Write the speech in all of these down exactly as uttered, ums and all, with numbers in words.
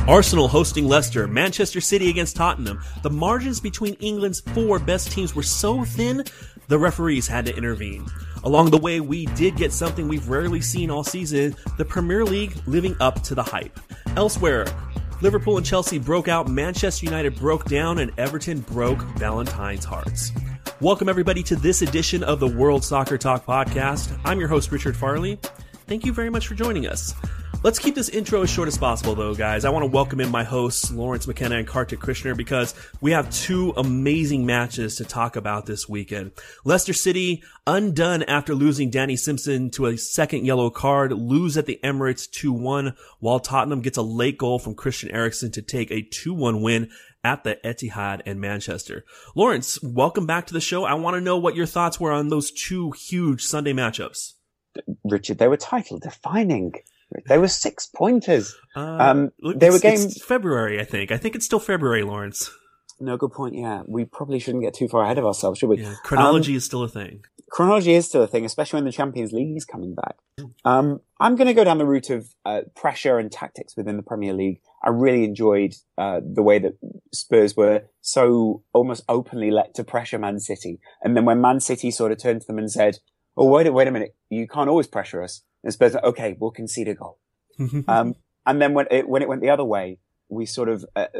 Arsenal hosting Leicester, Manchester City against Tottenham. The margins between England's four best teams were so thin, the referees had to intervene. Along the way, we did get something we've rarely seen all season, the Premier League living up to the hype. Elsewhere, Liverpool and Chelsea broke out, Manchester United broke down, and Everton broke Valentine's hearts. Welcome everybody to this edition of the World Soccer Talk podcast. I'm your host, Richard Farley. Thank you very much for joining us. Let's keep this intro as short as possible, though, guys. I want to welcome in my hosts, Lawrence McKenna and Kartik Krishner, because we have two amazing matches to talk about this weekend. Leicester City, undone after losing Danny Simpson to a second yellow card, lose at the Emirates two one, while Tottenham gets a late goal from Christian Eriksen to take a two one win at the Etihad in Manchester. Lawrence, welcome back to the show. I want to know what your thoughts were on those two huge Sunday matchups. Richard, they were title defining. They were six pointers. Uh, um, they were games. It's February, I think. I think it's still February, Lawrence. No, good point. Yeah, we probably shouldn't get too far ahead of ourselves, should we? Yeah, chronology um, is still a thing. Chronology is still a thing, especially when the Champions League is coming back. Um, I'm going to go down the route of uh, pressure and tactics within the Premier League. I really enjoyed uh, the way that Spurs were so almost openly let to pressure Man City, and then when Man City sort of turned to them and said, "Oh, wait, wait a minute, you can't always pressure us." And Spurs like, okay, we'll concede a goal. um, and then when it, when it went the other way, we sort of, uh,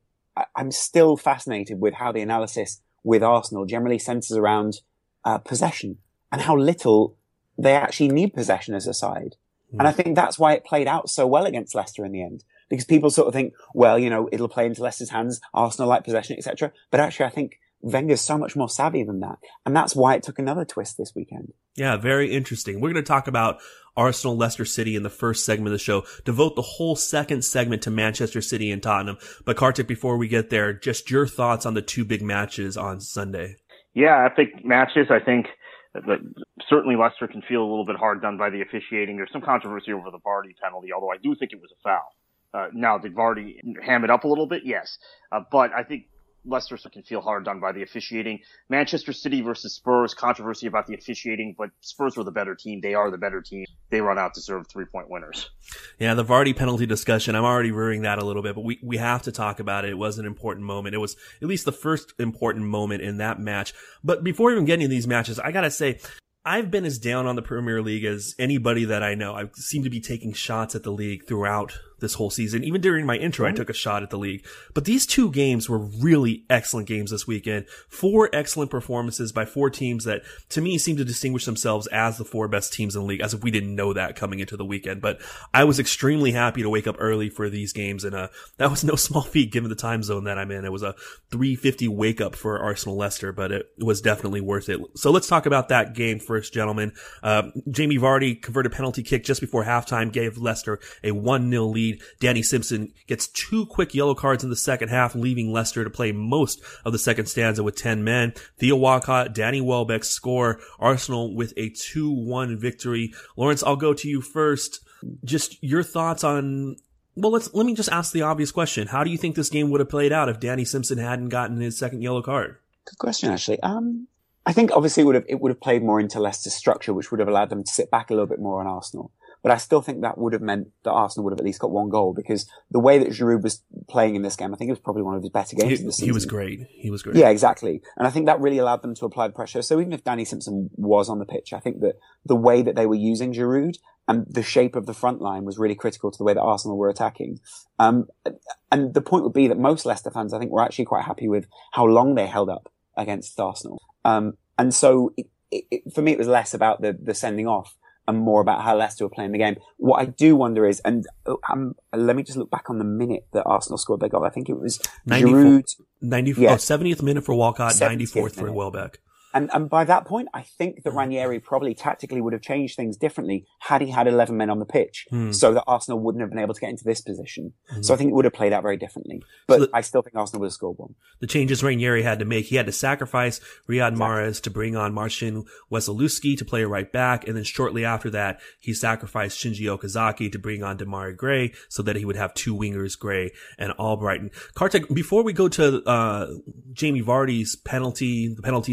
I'm still fascinated with how the analysis with Arsenal generally centers around uh, possession and how little they actually need possession as a side. Mm. And I think that's why it played out so well against Leicester in the end, because people sort of think, well, you know, it'll play into Leicester's hands, Arsenal like possession, et cetera. But actually, I think Wenger's so much more savvy than that. And that's why it took another twist this weekend. Yeah, very interesting. We're going to talk about Arsenal, Leicester City in the first segment of the show, devote the whole second segment to Manchester City and Tottenham. But Kartik, before we get there, just your thoughts on the two big matches on Sunday. Yeah, epic matches. I think that certainly Leicester can feel a little bit hard done by the officiating. There's some controversy over the Vardy penalty, although I do think it was a foul. Uh, now, did Vardy ham it up a little bit? Yes. Uh, but I think Leicester can feel hard done by the officiating. Manchester City versus Spurs, controversy about the officiating, but Spurs were the better team. They are the better team. They run out deserved three-point winners. Yeah, the Vardy penalty discussion, I'm already rearing that a little bit, but we, we have to talk about it. It was an important moment. It was at least the first important moment in that match. But before even getting to these matches, I gotta say, I've been as down on the Premier League as anybody that I know. I seem to be taking shots at the league throughout this whole season. Even during my intro, I took a shot at the league. But these two games were really excellent games this weekend. Four excellent performances by four teams that, to me, seem to distinguish themselves as the four best teams in the league, as if we didn't know that coming into the weekend. But I was extremely happy to wake up early for these games, and uh, that was no small feat given the time zone that I'm in. It was a three fifty wake up for Arsenal Leicester, but it was definitely worth it. So let's talk about that game first, gentlemen. Uh, Jamie Vardy converted a penalty kick just before halftime, gave Leicester a one nil lead. Danny Simpson gets two quick yellow cards in the second half, leaving Leicester to play most of the second stanza with ten men. Theo Walcott, Danny Welbeck score, Arsenal with a two one victory. Lawrence, I'll go to you first. Just your thoughts on, well, let's, let me just ask the obvious question. How do you think this game would have played out if Danny Simpson hadn't gotten his second yellow card? Good question, actually. Um, I think obviously it would have, it would have played more into Leicester's structure, which would have allowed them to sit back a little bit more on Arsenal. But I still think that would have meant that Arsenal would have at least got one goal, because the way that Giroud was playing in this game, I think it was probably one of his better games he, of the season. He was great. He was great. Yeah, exactly. And I think that really allowed them to apply the pressure. So even if Danny Simpson was on the pitch, I think that the way that they were using Giroud and the shape of the front line was really critical to the way that Arsenal were attacking. Um, and the point would be that most Leicester fans, I think, were actually quite happy with how long they held up against Arsenal. Um, and so it, it, for me, it was less about the, the sending off and more about how Leicester were playing the game. What I do wonder is, and um, let me just look back on the minute that Arsenal scored their goal. I think it was Giroud. ninety-four, yeah. oh, seventieth minute for Walcott, ninety-fourth for Welbeck. And, and by that point, I think that Ranieri probably tactically would have changed things differently had he had eleven men on the pitch, mm. so that Arsenal wouldn't have been able to get into this position. Mm. So I think it would have played out very differently. But so the, I still think Arsenal would have scored one. The changes Ranieri had to make, he had to sacrifice Riyad exactly. Mahrez to bring on Marcin Wesolowski to play right back, and then shortly after that, he sacrificed Shinji Okazaki to bring on Demarai Gray so that he would have two wingers, Gray and Albrighton. Kartik, before we go to uh Jamie Vardy's penalty, the penalty that he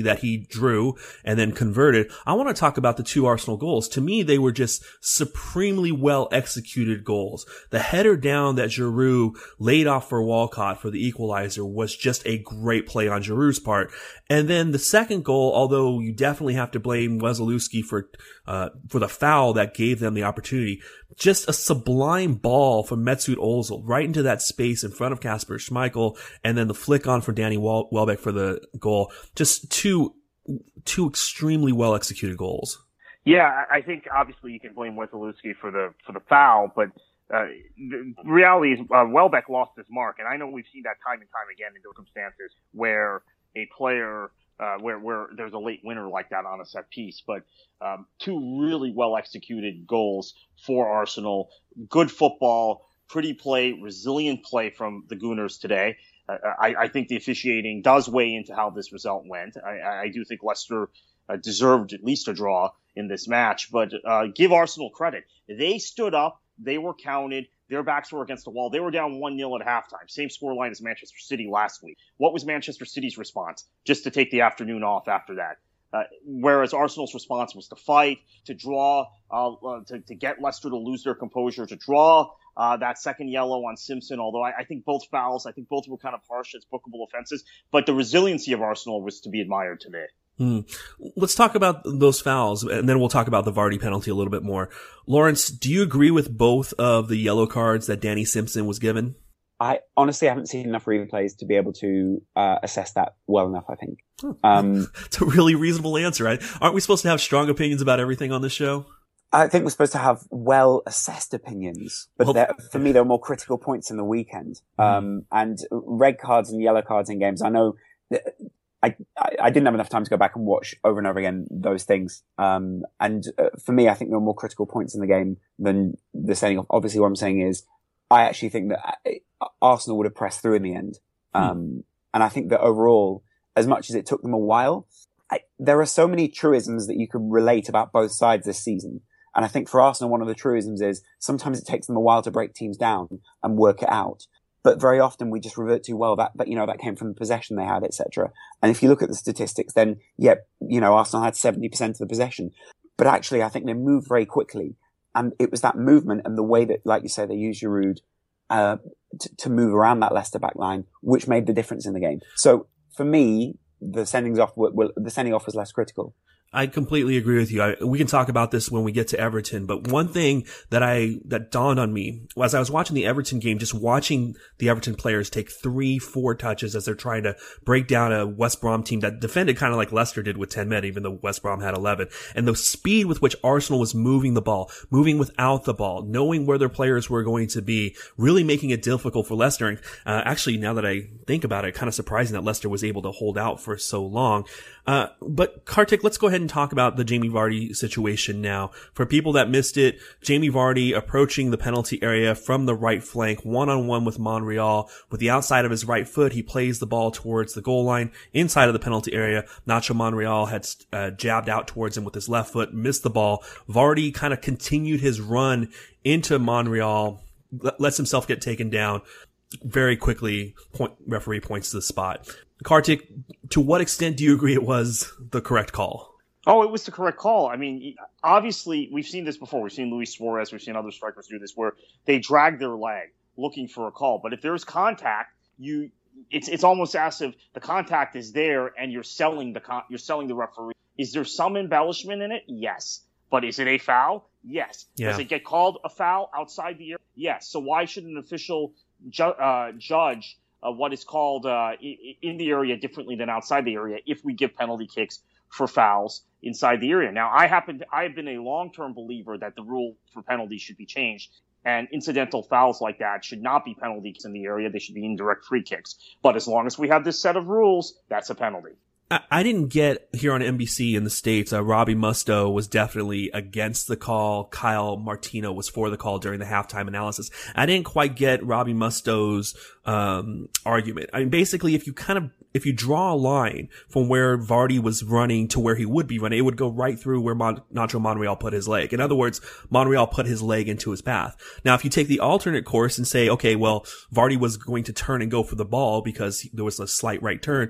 drew and then converted. I want to talk about the two Arsenal goals. To me, they were just supremely well executed goals. The header down that Giroud laid off for Walcott for the equalizer was just a great play on Giroud's part. And then the second goal, although you definitely have to blame Wesolowski for, uh, for the foul that gave them the opportunity, just a sublime ball from Mesut Ozil right into that space in front of Kasper Schmeichel, and then the flick on for Danny Wel- Welbeck for the goal. Just two, two extremely well executed goals. Yeah, I think obviously you can blame Wesolowski for the, for the foul, but Uh, the reality is, uh, Welbeck lost his mark, and I know we've seen that time and time again in circumstances where a player, uh, where, where there's a late winner like that on a set piece, but, um, two really well executed goals for Arsenal. Good football, pretty play, resilient play from the Gooners today. Uh, I, I think the officiating does weigh into how this result went. I, I do think Leicester uh, deserved at least a draw in this match, but, uh, give Arsenal credit. They stood up. They were counted. Their backs were against the wall. They were down one nil at halftime. Same scoreline as Manchester City last week. What was Manchester City's response? Just to take the afternoon off after that. Uh, whereas Arsenal's response was to fight, to draw, uh, uh, to, to get Leicester to lose their composure, to draw uh, that second yellow on Simpson. Although I, I think both fouls, I think both were kind of harsh as bookable offenses. But the resiliency of Arsenal was to be admired today. Hmm. Let's talk about those fouls, and then we'll talk about the Vardy penalty a little bit more. Lawrence, do you agree with both of the yellow cards that Danny Simpson was given? I honestly haven't seen enough replays to be able to uh, assess that well enough, I think. Um, it's a really reasonable answer. Right? Aren't we supposed to have strong opinions about everything on this show? I think we're supposed to have well-assessed opinions, but well, for me, there are more critical points in the weekend. Mm-hmm. Um, and red cards and yellow cards in games, I know... Th- I, I didn't have enough time to go back and watch over and over again those things. Um, and uh, for me, I think there are more critical points in the game than the sending off. Obviously, what I'm saying is I actually think that Arsenal would have pressed through in the end. Um, hmm. And I think that overall, as much as it took them a while, I, there are so many truisms that you could relate about both sides this season. And I think for Arsenal, one of the truisms is sometimes it takes them a while to break teams down and work it out. But very often we just revert to, well, that, that, you know, that came from the possession they had, et cetera. And if you look at the statistics, then, yeah, you know, Arsenal had seventy percent of the possession. But actually, I think they moved very quickly. And it was that movement and the way that, like you say, they used Giroud, uh, to, to move around that Leicester back line, which made the difference in the game. So for me, the sendings off were, were the sending off was less critical. I completely agree with you. I, we can talk about this when we get to Everton, but one thing that I, that dawned on me as I was watching the Everton game, just watching the Everton players take three, four touches as they're trying to break down a West Brom team that defended kind of like Leicester did with ten men, even though West Brom had eleven. And the speed with which Arsenal was moving the ball, moving without the ball, knowing where their players were going to be, really making it difficult for Leicester. And uh, actually, now that I think about it, kind of surprising that Leicester was able to hold out for so long. Uh, but Kartik, let's go ahead and talk about the Jamie Vardy situation now. For people that missed it, Jamie Vardy approaching the penalty area from the right flank, one-on-one with Monreal. With the outside of his right foot, he plays the ball towards the goal line inside of the penalty area. Nacho Monreal had uh, jabbed out towards him with his left foot, missed the ball. Vardy kind of continued his run into Monreal, lets himself get taken down. Very quickly, point, referee points to the spot. Kartik, to what extent do you agree it was the correct call? Oh, it was the correct call. I mean, obviously, we've seen this before. We've seen Luis Suarez, we've seen other strikers do this, where they drag their leg looking for a call. But if there's contact, you it's it's almost as if the contact is there and you're selling the con- you're selling the referee. Is there some embellishment in it? Yes. But is it a foul? Yes. Yeah. Does it get called a foul outside the area? Yes. So why should an official ju- uh, judge uh, what is called uh, in the area differently than outside the area if we give penalty kicks for fouls inside the area? Now, I happen to, I have been a long-term believer that the rule for penalties should be changed, and incidental fouls like that should not be penalties in the area. They should be indirect free kicks. But as long as we have this set of rules, that's a penalty. I didn't get here on N B C in the States, uh, Robbie Mustoe was definitely against the call. Kyle Martino was for the call during the halftime analysis. I didn't quite get Robbie Mustoe's, um, argument. I mean, basically, if you kind of, if you draw a line from where Vardy was running to where he would be running, it would go right through where Mon- Nacho Monreal put his leg. In other words, Monreal put his leg into his path. Now, if you take the alternate course and say, okay, well, Vardy was going to turn and go for the ball because there was a slight right turn,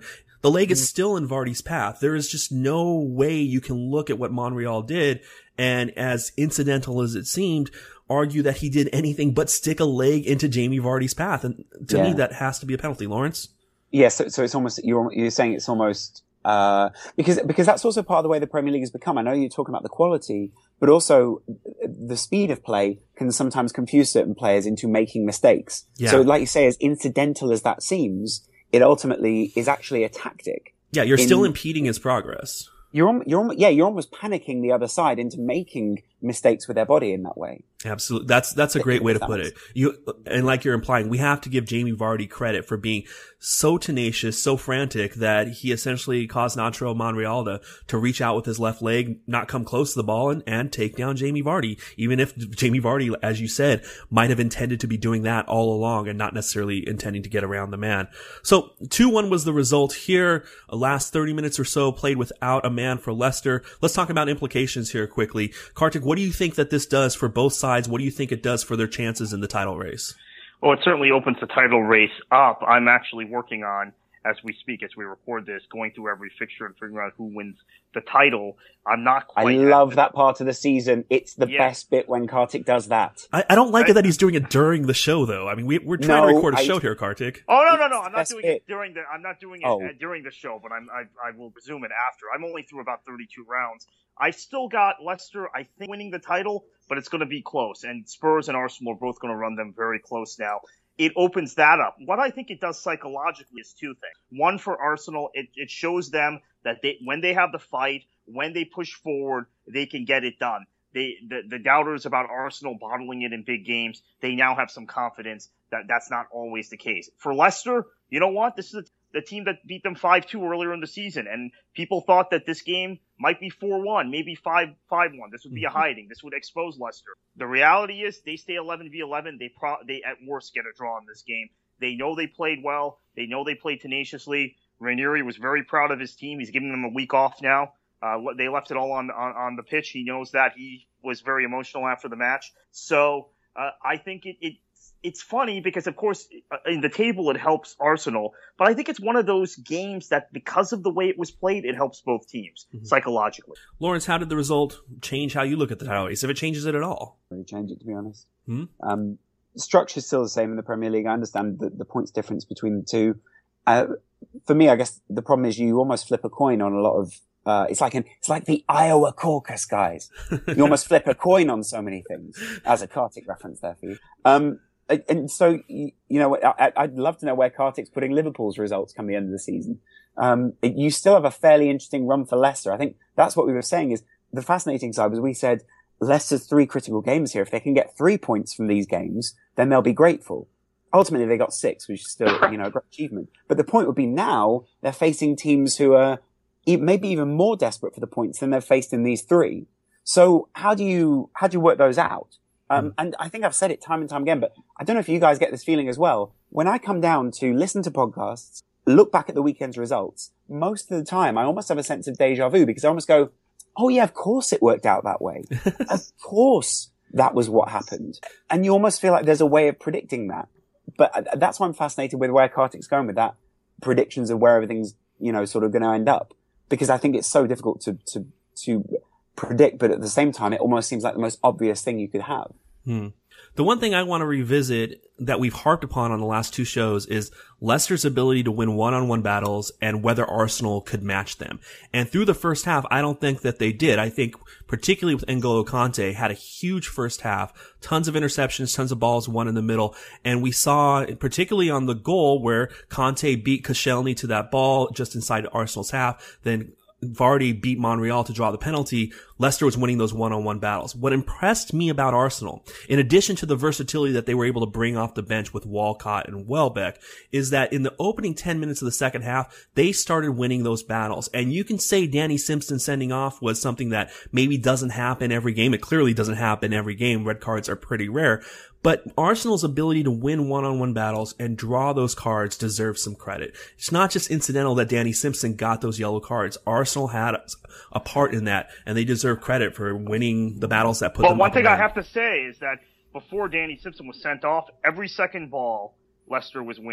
The leg is still in Vardy's path. There is just no way you can look at what Monreal did and, as incidental as it seemed, argue that he did anything but stick a leg into Jamie Vardy's path. And to yeah. me, that has to be a penalty, Lawrence. Yeah, so, so it's almost, you're, you're saying it's almost, uh, because, because that's also part of the way the Premier League has become. I know you're talking about the quality, but also the speed of play can sometimes confuse certain players into making mistakes. Yeah. So like you say, as incidental as that seems, it ultimately is actually a tactic. Yeah, you're in, still impeding his progress. You're, you're, yeah, you're almost panicking the other side into making mistakes with their body in that way. Absolutely. That's, that's a great way to put it. You, and like you're implying, we have to give Jamie Vardy credit for being so tenacious, so frantic that he essentially caused Nacho Monreal to, to reach out with his left leg, not come close to the ball and, and take down Jamie Vardy. Even if Jamie Vardy, as you said, might have intended to be doing that all along and not necessarily intending to get around the man. So two one was the result here. Last thirty minutes or so played without a man for Leicester. Let's talk about implications here quickly. Kartik, what do you think that this does for both sides? What do you think it does for their chances in the title race? Well, it certainly opens the title race up. I'm actually working on, as we speak, as we record this, going through every fixture and figuring out who wins the title. I'm not quite... I love that part of the season. It's the yeah. best bit when Kartik does that. I, I don't like I, it that he's doing it during the show, though. I mean, we, we're trying no, to record a I, show here, Kartik. Oh, no, no, no. I'm not doing bit. it during the, I'm not doing it oh. uh, during the show, but I'm, I, I will resume it after. I'm only through about thirty-two rounds. I still got Leicester, I think, winning the title, but it's going to be close. And Spurs and Arsenal are both going to run them very close now. It opens that up. What I think it does psychologically is two things. One, for Arsenal, it, it shows them that they, when they have the fight, when they push forward, they can get it done. They, the, the doubters about Arsenal bottling it in big games, they now have some confidence that that's not always the case. For Leicester, you know what? This is a the team that beat them five two earlier in the season. And people thought that this game might be four one, maybe five one. This would be a hiding. This would expose Leicester. The reality is they stay eleven v eleven. They pro- they at worst get a draw in this game. They know they played well. They know they played tenaciously. Ranieri was very proud of his team. He's giving them a week off now. Uh, they left it all on, on, on the pitch. He knows that. He was very emotional after the match. So uh, I think it, it It's funny because, of course, in the table it helps Arsenal, but I think it's one of those games that, because of the way it was played, it helps both teams mm-hmm. psychologically. Lawrence, how did the result change how you look at the title race, if it changes it at all? Really change it, to be honest. Hmm? Um, the structure's still the same in the Premier League. I understand the, the points difference between the two. Uh, for me, I guess the problem is you almost flip a coin on a lot of. Uh, it's like an, it's like the Iowa caucus, guys. You almost flip a coin on so many things. As a Kartik reference there for you. Um, And so, you know, I'd love to know where Kartik's putting Liverpool's results come the end of the season. Um, you still have a fairly interesting run for Leicester. I think that's what we were saying is the fascinating side was we said Leicester's three critical games here. If they can get three points from these games, then they'll be grateful. Ultimately, they got six, which is still, you know, a great achievement. But the point would be now they're facing teams who are maybe even more desperate for the points than they've faced in these three. So how do you, how do you work those out? Um, and I think I've said it time and time again, but I don't know if you guys get this feeling as well. When I come down to listen to podcasts, look back at the weekend's results, most of the time I almost have a sense of deja vu because I almost go, oh yeah, of course it worked out that way. Of course that was what happened. And you almost feel like there's a way of predicting that. But that's why I'm fascinated with where Kartik's going with that predictions of where everything's, you know, sort of going to end up. Because I think it's so difficult to, to, to predict, but at the same time, it almost seems like the most obvious thing you could have. Hmm. The one thing I want to revisit that we've harped upon on the last two shows is Leicester's ability to win one-on-one battles and whether Arsenal could match them. And through the first half, I don't think that they did. I think particularly with N'Golo Kante had a huge first half, tons of interceptions, tons of balls won in the middle. And we saw, particularly on the goal where Kante beat Koscielny to that ball just inside Arsenal's half, then Vardy beat Monreal to draw the penalty. Leicester was winning those one-on-one battles. What impressed me about Arsenal, in addition to the versatility that they were able to bring off the bench with Walcott and Welbeck, is that in the opening ten minutes of the second half, they started winning those battles. And you can say Danny Simpson sending off was something that maybe doesn't happen every game. It clearly doesn't happen every game. Red cards are pretty rare. But Arsenal's ability to win one-on-one battles and draw those cards deserves some credit. It's not just incidental that Danny Simpson got those yellow cards. Arsenal had a part in that, and they deserve credit for winning the battles that put well, them one up thing around. I have to say is that before Danny Simpson was sent off, every second ball Leicester was winning.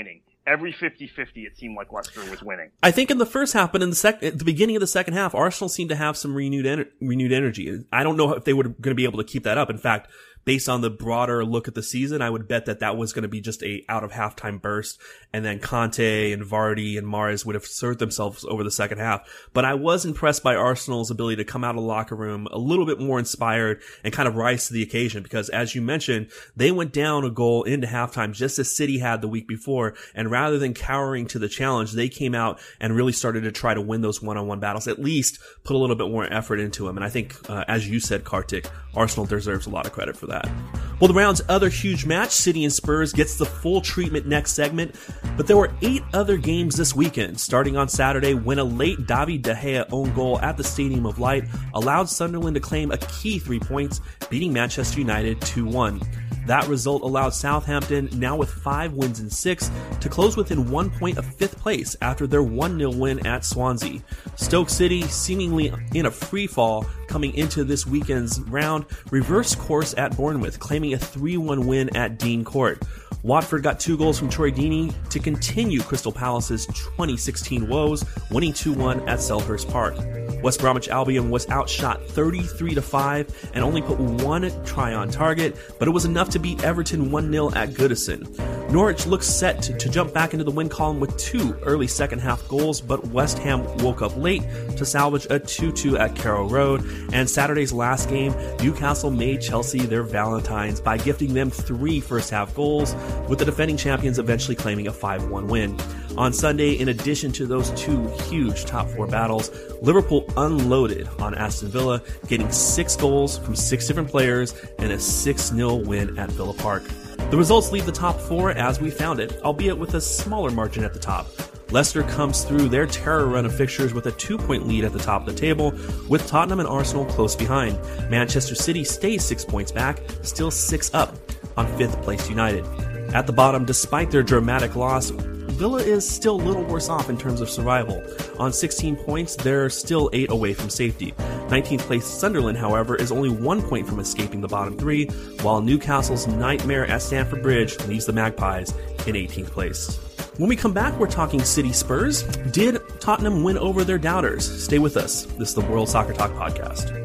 every fifty-fifty, it seemed like Leicester was winning. I think in the first half, but in the sec- at the beginning of the second half, Arsenal seemed to have some renewed en- renewed energy. I don't know if they were going to be able to keep that up. In fact, based on the broader look at the season, I would bet that that was going to be just a out of halftime burst, and then Conte and Vardy and Mahrez would have asserted themselves over the second half. But I was impressed by Arsenal's ability to come out of the locker room a little bit more inspired and kind of rise to the occasion, because as you mentioned, they went down a goal into halftime just as City had the week before, and rather than cowering to the challenge, they came out and really started to try to win those one-on-one battles, at least put a little bit more effort into them. And I think, uh, as you said, Kartik, Arsenal deserves a lot of credit for that. Well, the round's other huge match, City and Spurs, gets the full treatment next segment, but there were eight other games this weekend. Starting on Saturday, when a late David De Gea own goal at the Stadium of Light allowed Sunderland to claim a key three points, beating Manchester United two one. That result allowed Southampton, now with five wins in six, to close within one point of fifth place after their one nil win at Swansea. Stoke City, seemingly in a free fall coming into this weekend's round, reversed course at Bournemouth, claiming a three one win at Dean Court. Watford got two goals from Troy Deeney to continue Crystal Palace's twenty sixteen woes, winning two one at Selhurst Park. West Bromwich Albion was outshot thirty-three to five and only put one try on target, but it was enough to beat Everton one nil at Goodison. Norwich looks set to, to jump back into the win column with two early second half goals, but West Ham woke up late to salvage a two two at Carrow Road. And Saturday's last game, Newcastle made Chelsea their Valentines by gifting them three first half goals, with the defending champions eventually claiming a five one win. On Sunday, in addition to those two huge top four battles, Liverpool unloaded on Aston Villa, getting six goals from six different players and a six nil win at Villa Park. The results leave the top four as we found it, albeit with a smaller margin at the top. Leicester comes through their terror run of fixtures with a two-point lead at the top of the table, with Tottenham and Arsenal close behind. Manchester City stays six points back, still six up on fifth place United. At the bottom, despite their dramatic loss, Villa is still a little worse off in terms of survival. On sixteen points, they're still eight away from safety. nineteenth place Sunderland, however, is only one point from escaping the bottom three, while Newcastle's nightmare at Stamford Bridge leaves the Magpies in eighteenth place. When we come back, we're talking City Spurs. Did Tottenham win over their doubters? Stay with us. This is the World Soccer Talk Podcast.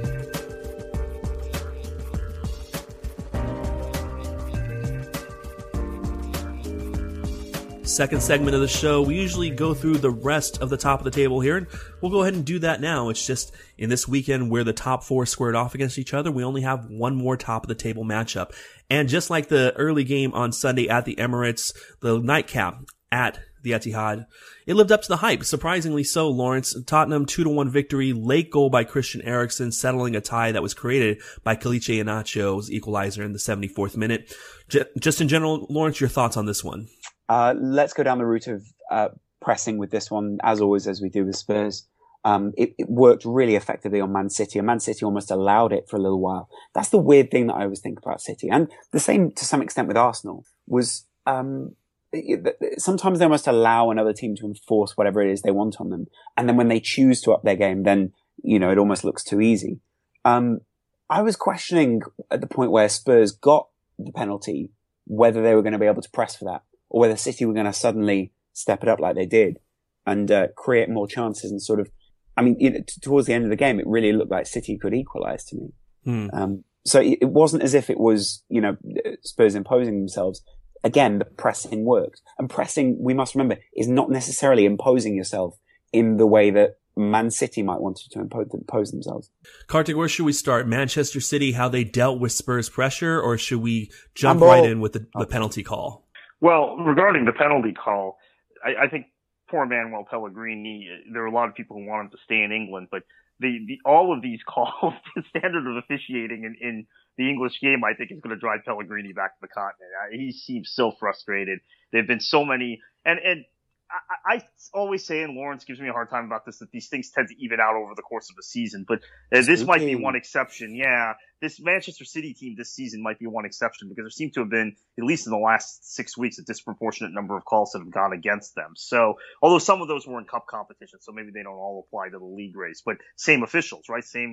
Second segment of the show, we usually go through the rest of the top of the table here, and we'll go ahead and do that now. It's just in this weekend where the top four squared off against each other, we only have one more top of the table matchup. And just like the early game on Sunday at the Emirates, the nightcap at the Etihad, it lived up to the hype. Surprisingly so, Lawrence. Tottenham two to one victory, late goal by Christian Eriksen, settling a tie that was created by Kelechi Iheanacho's equalizer in the seventy-fourth minute. J- just in general, Lawrence, your thoughts on this one? Uh, let's go down the route of uh, pressing with this one, as always, as we do with Spurs. Um, it, it worked really effectively on Man City, and Man City almost allowed it for a little while. That's the weird thing that I always think about City, and the same to some extent with Arsenal, was um, it, it, sometimes they almost allow another team to enforce whatever it is they want on them, and then when they choose to up their game, then, you know, it almost looks too easy. Um, I was questioning at the point where Spurs got the penalty whether they were going to be able to press for that, or whether City were going to suddenly step it up like they did and uh, create more chances and sort of, I mean, it, t- towards the end of the game, it really looked like City could equalize to me. Hmm. Um, so it, it wasn't as if it was, you know, Spurs imposing themselves. Again, the pressing worked. And pressing, we must remember, is not necessarily imposing yourself in the way that Man City might want to impose, impose themselves. Kartik, where should we start? Manchester City, how they dealt with Spurs pressure, or should we jump right in with the, the penalty call? Well, regarding the penalty call, I, I think poor Manuel Pellegrini, there are a lot of people who want him to stay in England, but the, the all of these calls, the standard of officiating in, in the English game, I think is going to drive Pellegrini back to the continent. He seems so frustrated. There have been so many, and, and I, I always say, and Lawrence gives me a hard time about this, that these things tend to even out over the course of the season, but uh, this might be one exception. Yeah, this Manchester City team this season might be one exception, because there seem to have been, at least in the last six weeks, a disproportionate number of calls that have gone against them. So, although some of those were in cup competition, so maybe they don't all apply to the league race, but same officials, right? Same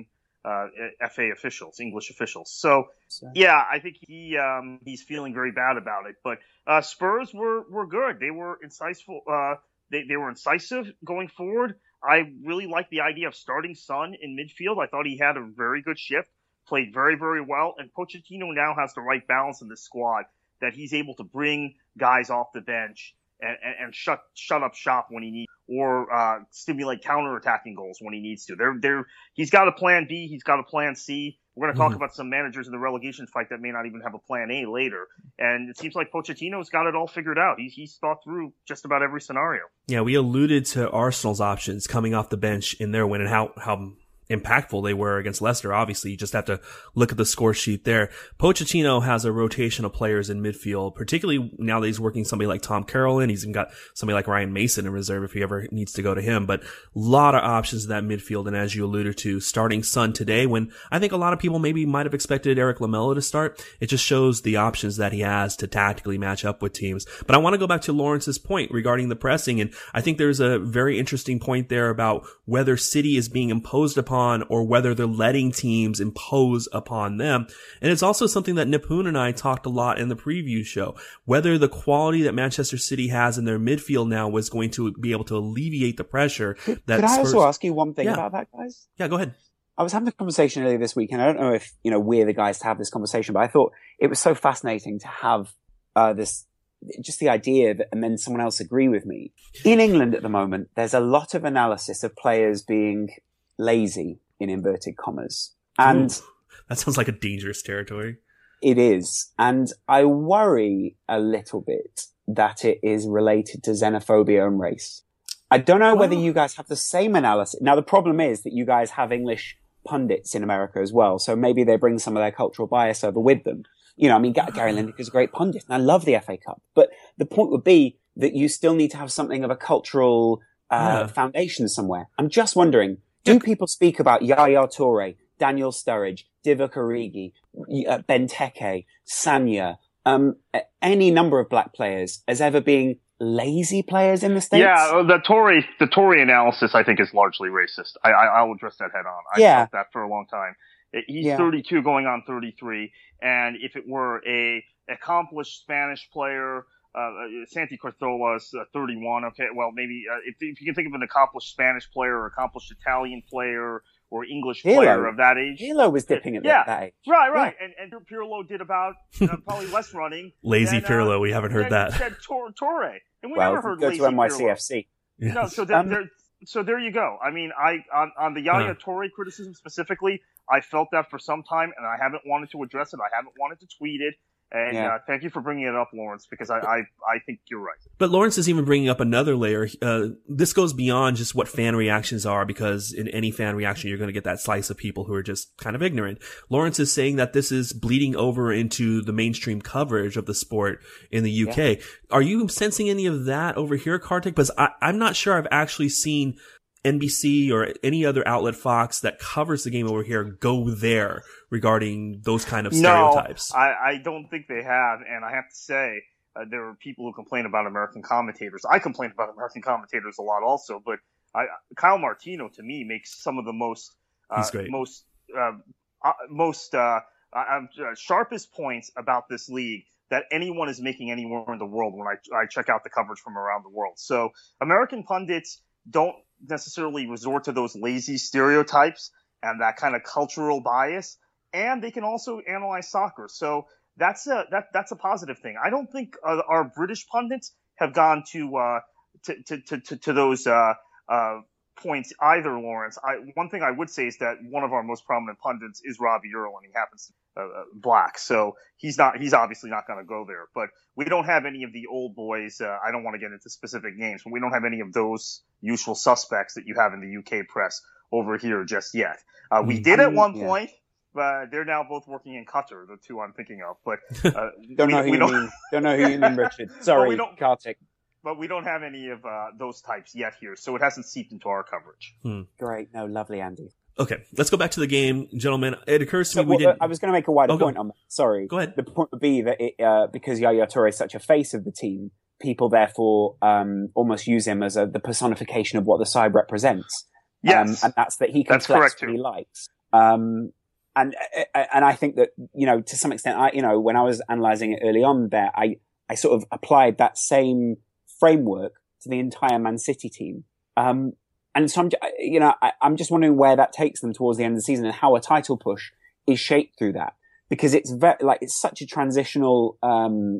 uh, F A officials, English officials. So, yeah, I think he um, he's feeling very bad about it. But uh, Spurs were, were good. They were incisive. Uh, they they were incisive going forward. I really like the idea of starting Son in midfield. I thought he had a very good shift, played very very well, and Pochettino now has the right balance in this squad that he's able to bring guys off the bench and, and, and shut shut up shop when he needs, or uh, stimulate counter-attacking goals when he needs to. They're, they're, he's got a plan B, he's got a plan C. We're going to talk mm-hmm. about some managers in the relegation fight that may not even have a plan A later. And it seems like Pochettino's got it all figured out. He's, he's thought through just about every scenario. Yeah, we alluded to Arsenal's options coming off the bench in their win and how, how impactful they were against Leicester. Obviously, you just have to look at the score sheet there. Pochettino has a rotation of players in midfield, particularly now that he's working somebody like Tom Carroll in. He's even got somebody like Ryan Mason in reserve if he ever needs to go to him. But a lot of options in that midfield. And as you alluded to, starting Son today, when I think a lot of people maybe might have expected Eric Lamela to start, it just shows the options that he has to tactically match up with teams. But I want to go back to Lawrence's point regarding the pressing. And I think there's a very interesting point there about whether City is being imposed upon or whether they're letting teams impose upon them. And it's also something that Nipun and I talked a lot in the preview show, whether the quality that Manchester City has in their midfield now was going to be able to alleviate the pressure that Could I Spurs... also ask you one thing yeah. about that, guys? Yeah, go ahead. I was having a conversation earlier this week, and I don't know if, you know, we're the guys to have this conversation, but I thought it was so fascinating to have uh, this, just the idea that, and then someone else agree with me. In England at the moment, there's a lot of analysis of players being lazy, in inverted commas. And Ooh, that sounds like a dangerous territory. It is. And I worry a little bit that it is related to xenophobia and race. I don't know whether you guys have the same analysis. Now, the problem is that you guys have English pundits in America as well. So maybe they bring some of their cultural bias over with them. You know, I mean, Gary Lineker's a great pundit and I love the F A Cup. But the point would be that you still need to have something of a cultural uh, yeah. foundation somewhere. I'm just wondering, do people speak about Yaya Toure, Daniel Sturridge, Divock Origi, uh, Benteke, Sanya, um, any number of black players as ever being lazy players in the States? Yeah, the Toure, the Toure analysis, I think, is largely racist. I, I, I will address that head on. I yeah. felt that for a long time. He's yeah. thirty-two going on thirty-three, and if it were a accomplished Spanish player, Uh, Santi Cazorla is uh, thirty-one. Okay, well, maybe uh, if, if you can think of an accomplished Spanish player or accomplished Italian player or English Pirlo. player of that age. Pirlo was dipping at yeah, that age. Right, right. Yeah. And, and Pirlo did about uh, probably less running. Lazy than, Pirlo, uh, we haven't heard than, that. Than Tor- Torre. And we well, never heard go lazy to N Y C F C. Pirlo. No, so there, um, there, so there you go. I mean, I on, on the Yaya huh. Toure criticism specifically, I felt that for some time, and I haven't wanted to address it. I haven't wanted to tweet it. And yeah. uh, thank you for bringing it up, Lawrence, because I, I, I think you're right. But Lawrence is even bringing up another layer. Uh, this goes beyond just what fan reactions are, because in any fan reaction, you're going to get that slice of people who are just kind of ignorant. Lawrence is saying that this is bleeding over into the mainstream coverage of the sport in the U K. Yeah. Are you sensing any of that over here, Kartik? Because I, I'm not sure I've actually seen N B C or any other outlet, Fox, that covers the game over here go there regarding those kind of stereotypes. No, I, I don't think they have. And I have to say, uh, there are people who complain about American commentators. I complain about American commentators a lot also, but I, Kyle Martino, to me, makes some of the most, uh, most, uh, uh, most, uh, uh, sharpest points about this league that anyone is making anywhere in the world when I, I check out the coverage from around the world. So American pundits don't necessarily resort to those lazy stereotypes and that kind of cultural bias, and they can also analyze soccer. So that's a that that's a positive thing. I don't think uh, our British pundits have gone to uh, to, to to to to those uh, uh, points either, Lawrence. I, one thing I would say is that one of our most prominent pundits is Robbie Earle, and he happens to be uh, black, so he's not he's obviously not going to go there. But we don't have any of the old boys. Uh, I don't want to get into specific names, but we don't have any of those usual suspects that you have in the U K press over here just yet. Uh, we did at one yeah. point, but they're now both working in Qatar, the two I'm thinking of. But uh, don't we, know who we you don't, mean. Don't know who you mean, Richard. Sorry, Kartik. But we don't have any of uh, those types yet here, so it hasn't seeped into our coverage. Hmm. Great. No, lovely, Andy. Okay, let's go back to the game, gentlemen. It occurs to so, me we well, didn't... I was going to make a wider oh, point on that. Sorry. Go ahead. The point would be that it, uh, because Yaya Toure is such a face of the team, people therefore um, almost use him as a, the personification of what the side represents. Yes. Um, and that's that he can that's flex correct what too. he likes. Um, and, and I think that, you know, to some extent, I, you know, when I was analyzing it early on there, I, I sort of applied that same framework to the entire Man City team. Um, and so I'm, you know, I, I'm just wondering where that takes them towards the end of the season and how a title push is shaped through that, because it's very, like, it's such a transitional, um,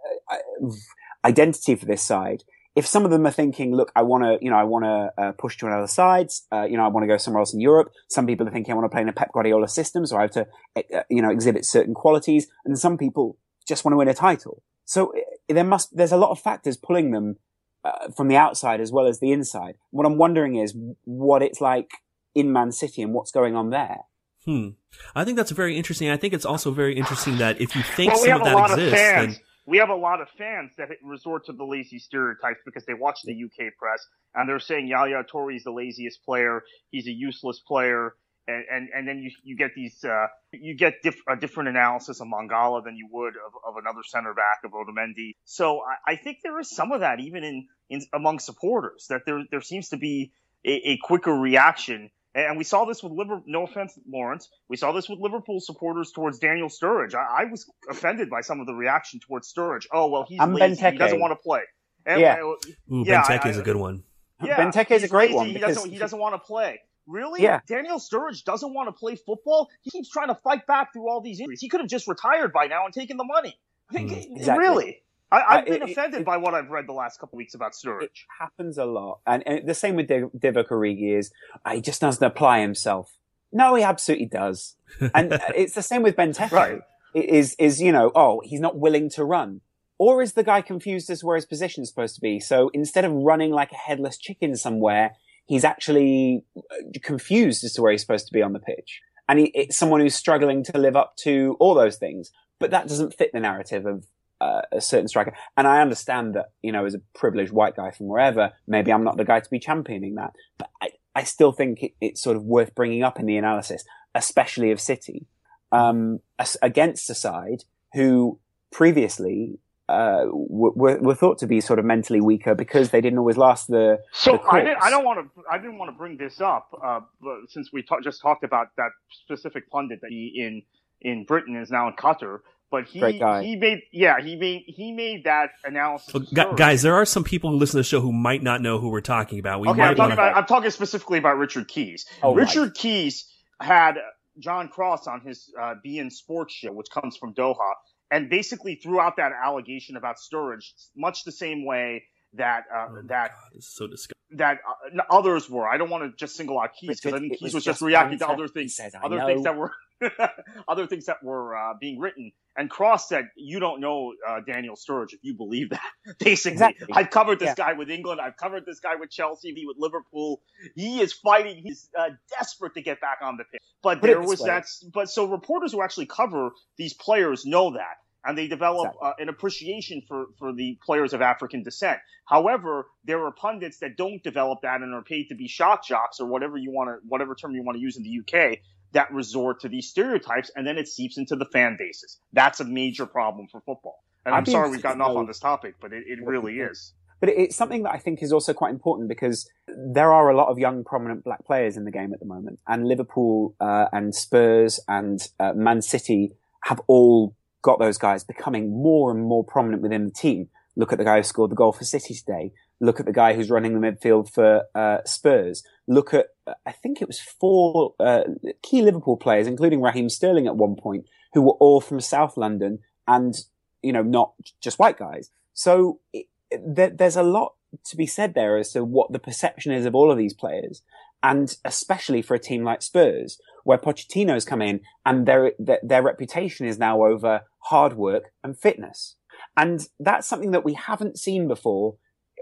identity for this side. If some of them are thinking, look, I want to, you know, I want to uh, push to another sides, uh, you know, I want to go somewhere else in Europe. Some people are thinking, I want to play in a Pep Guardiola system, so I have to, uh, you know, exhibit certain qualities. And some people just want to win a title. So uh, there must, there's a lot of factors pulling them uh, from the outside as well as the inside. What I'm wondering is what it's like in Man City and what's going on there. Hmm. I think that's very interesting. I think it's also very interesting that if you think well, we some have of a that lot exists, of fans. then We have a lot of fans that resort to the lazy stereotypes because they watch the U K press and they're saying Yaya Touré's the laziest player. He's a useless player. And, and, and then you, you get these, uh, you get diff, a different analysis of Mangala than you would of, of another center back of Otamendi. So I, I think there is some of that even in, in among supporters, that there, there seems to be a, a quicker reaction. And we saw this with Liverpool, no offense, Lawrence, we saw this with Liverpool supporters towards Daniel Sturridge. I, I was offended by some of the reaction towards Sturridge. Oh, well, he's I'm lazy. Benteke. He doesn't want to play. And, Yeah. ooh, yeah, Benteke I- is a good one. Yeah, Benteke is a he's great lazy. one He because doesn't, he doesn't want to play. Really? Yeah. Daniel Sturridge doesn't want to play football? He keeps trying to fight back through all these injuries. He could have just retired by now and taken the money. I think, Mm. Exactly. Really? I, I've Uh, been it- offended it- by what I've read the last couple weeks about it Sturridge. happens a lot. And, and the same with Div- Divock Origi is, uh, he just doesn't apply himself. No, he absolutely does. And uh, it's the same with Benteke. Right. It Is, is, you know, oh, he's not willing to run. Or is the guy confused as to where his position is supposed to be? So instead of running like a headless chicken somewhere, he's actually confused as to where he's supposed to be on the pitch. And he, it's someone who's struggling to live up to all those things. But that doesn't fit the narrative of uh, a certain striker. And I understand that, you know, as a privileged white guy from wherever, maybe I'm not the guy to be championing that. But I, I still think it, it's sort of worth bringing up in the analysis, especially of City, um, as, against a side who previously uh, were, were thought to be sort of mentally weaker because they didn't always last the. So the I, didn't, course. I don't want to. I didn't want to bring this up, uh, but since we ta- just talked about that specific pundit that he in in Britain is now in Qatar. But he Great guy. he made yeah he made he made that analysis. So, of gu- Sturridge. guys, there are some people who listen to the show who might not know who we're talking about. We Okay, might I'm talking wanna- about I'm talking specifically about Richard Keys. Oh, Richard Keys had John Cross on his uh, B N Sports show, which comes from Doha, and basically threw out that allegation about Sturridge, much the same way that uh, Oh, that God, it's so disgusting. that uh, others were. I don't want to just single out Keys because I think It Keys was was just just reacting to banter. other He things, says, "I other know." things that were other things that were uh, being written. And Cross said, "You don't know uh, Daniel Sturridge if you believe that." Basically, Exactly. I've covered this Yeah. guy with England. I've covered this guy with Chelsea. He with Liverpool. He is fighting. He's uh, desperate to get back on the pitch. But Put it there this was way. that. But so reporters who actually cover these players know that. And they develop Exactly. uh, an appreciation for, for the players of African descent. However, there are pundits that don't develop that and are paid to be shock jocks or whatever you want to, whatever term you want to use in the U K, that resort to these stereotypes, and then it seeps into the fan bases. That's a major problem for football. And I'd I'm be sorry we've interested gotten to off know on this topic, but it, it what really you think. is. But it's something that I think is also quite important because there are a lot of young, prominent black players in the game at the moment. And Liverpool uh, and Spurs and uh, Man City have all got those guys becoming more and more prominent within the team. Look at the guy who scored the goal for City today. Look at the guy who's running the midfield for uh, Spurs. Look at, I think it was four uh, key Liverpool players, including Raheem Sterling at one point, who were all from South London and, you know, not just white guys. So it, there, there's a lot to be said there as to what the perception is of all of these players. And especially for a team like Spurs, where Pochettino's come in and their, their, their reputation is now over hard work and fitness. And that's something that we haven't seen before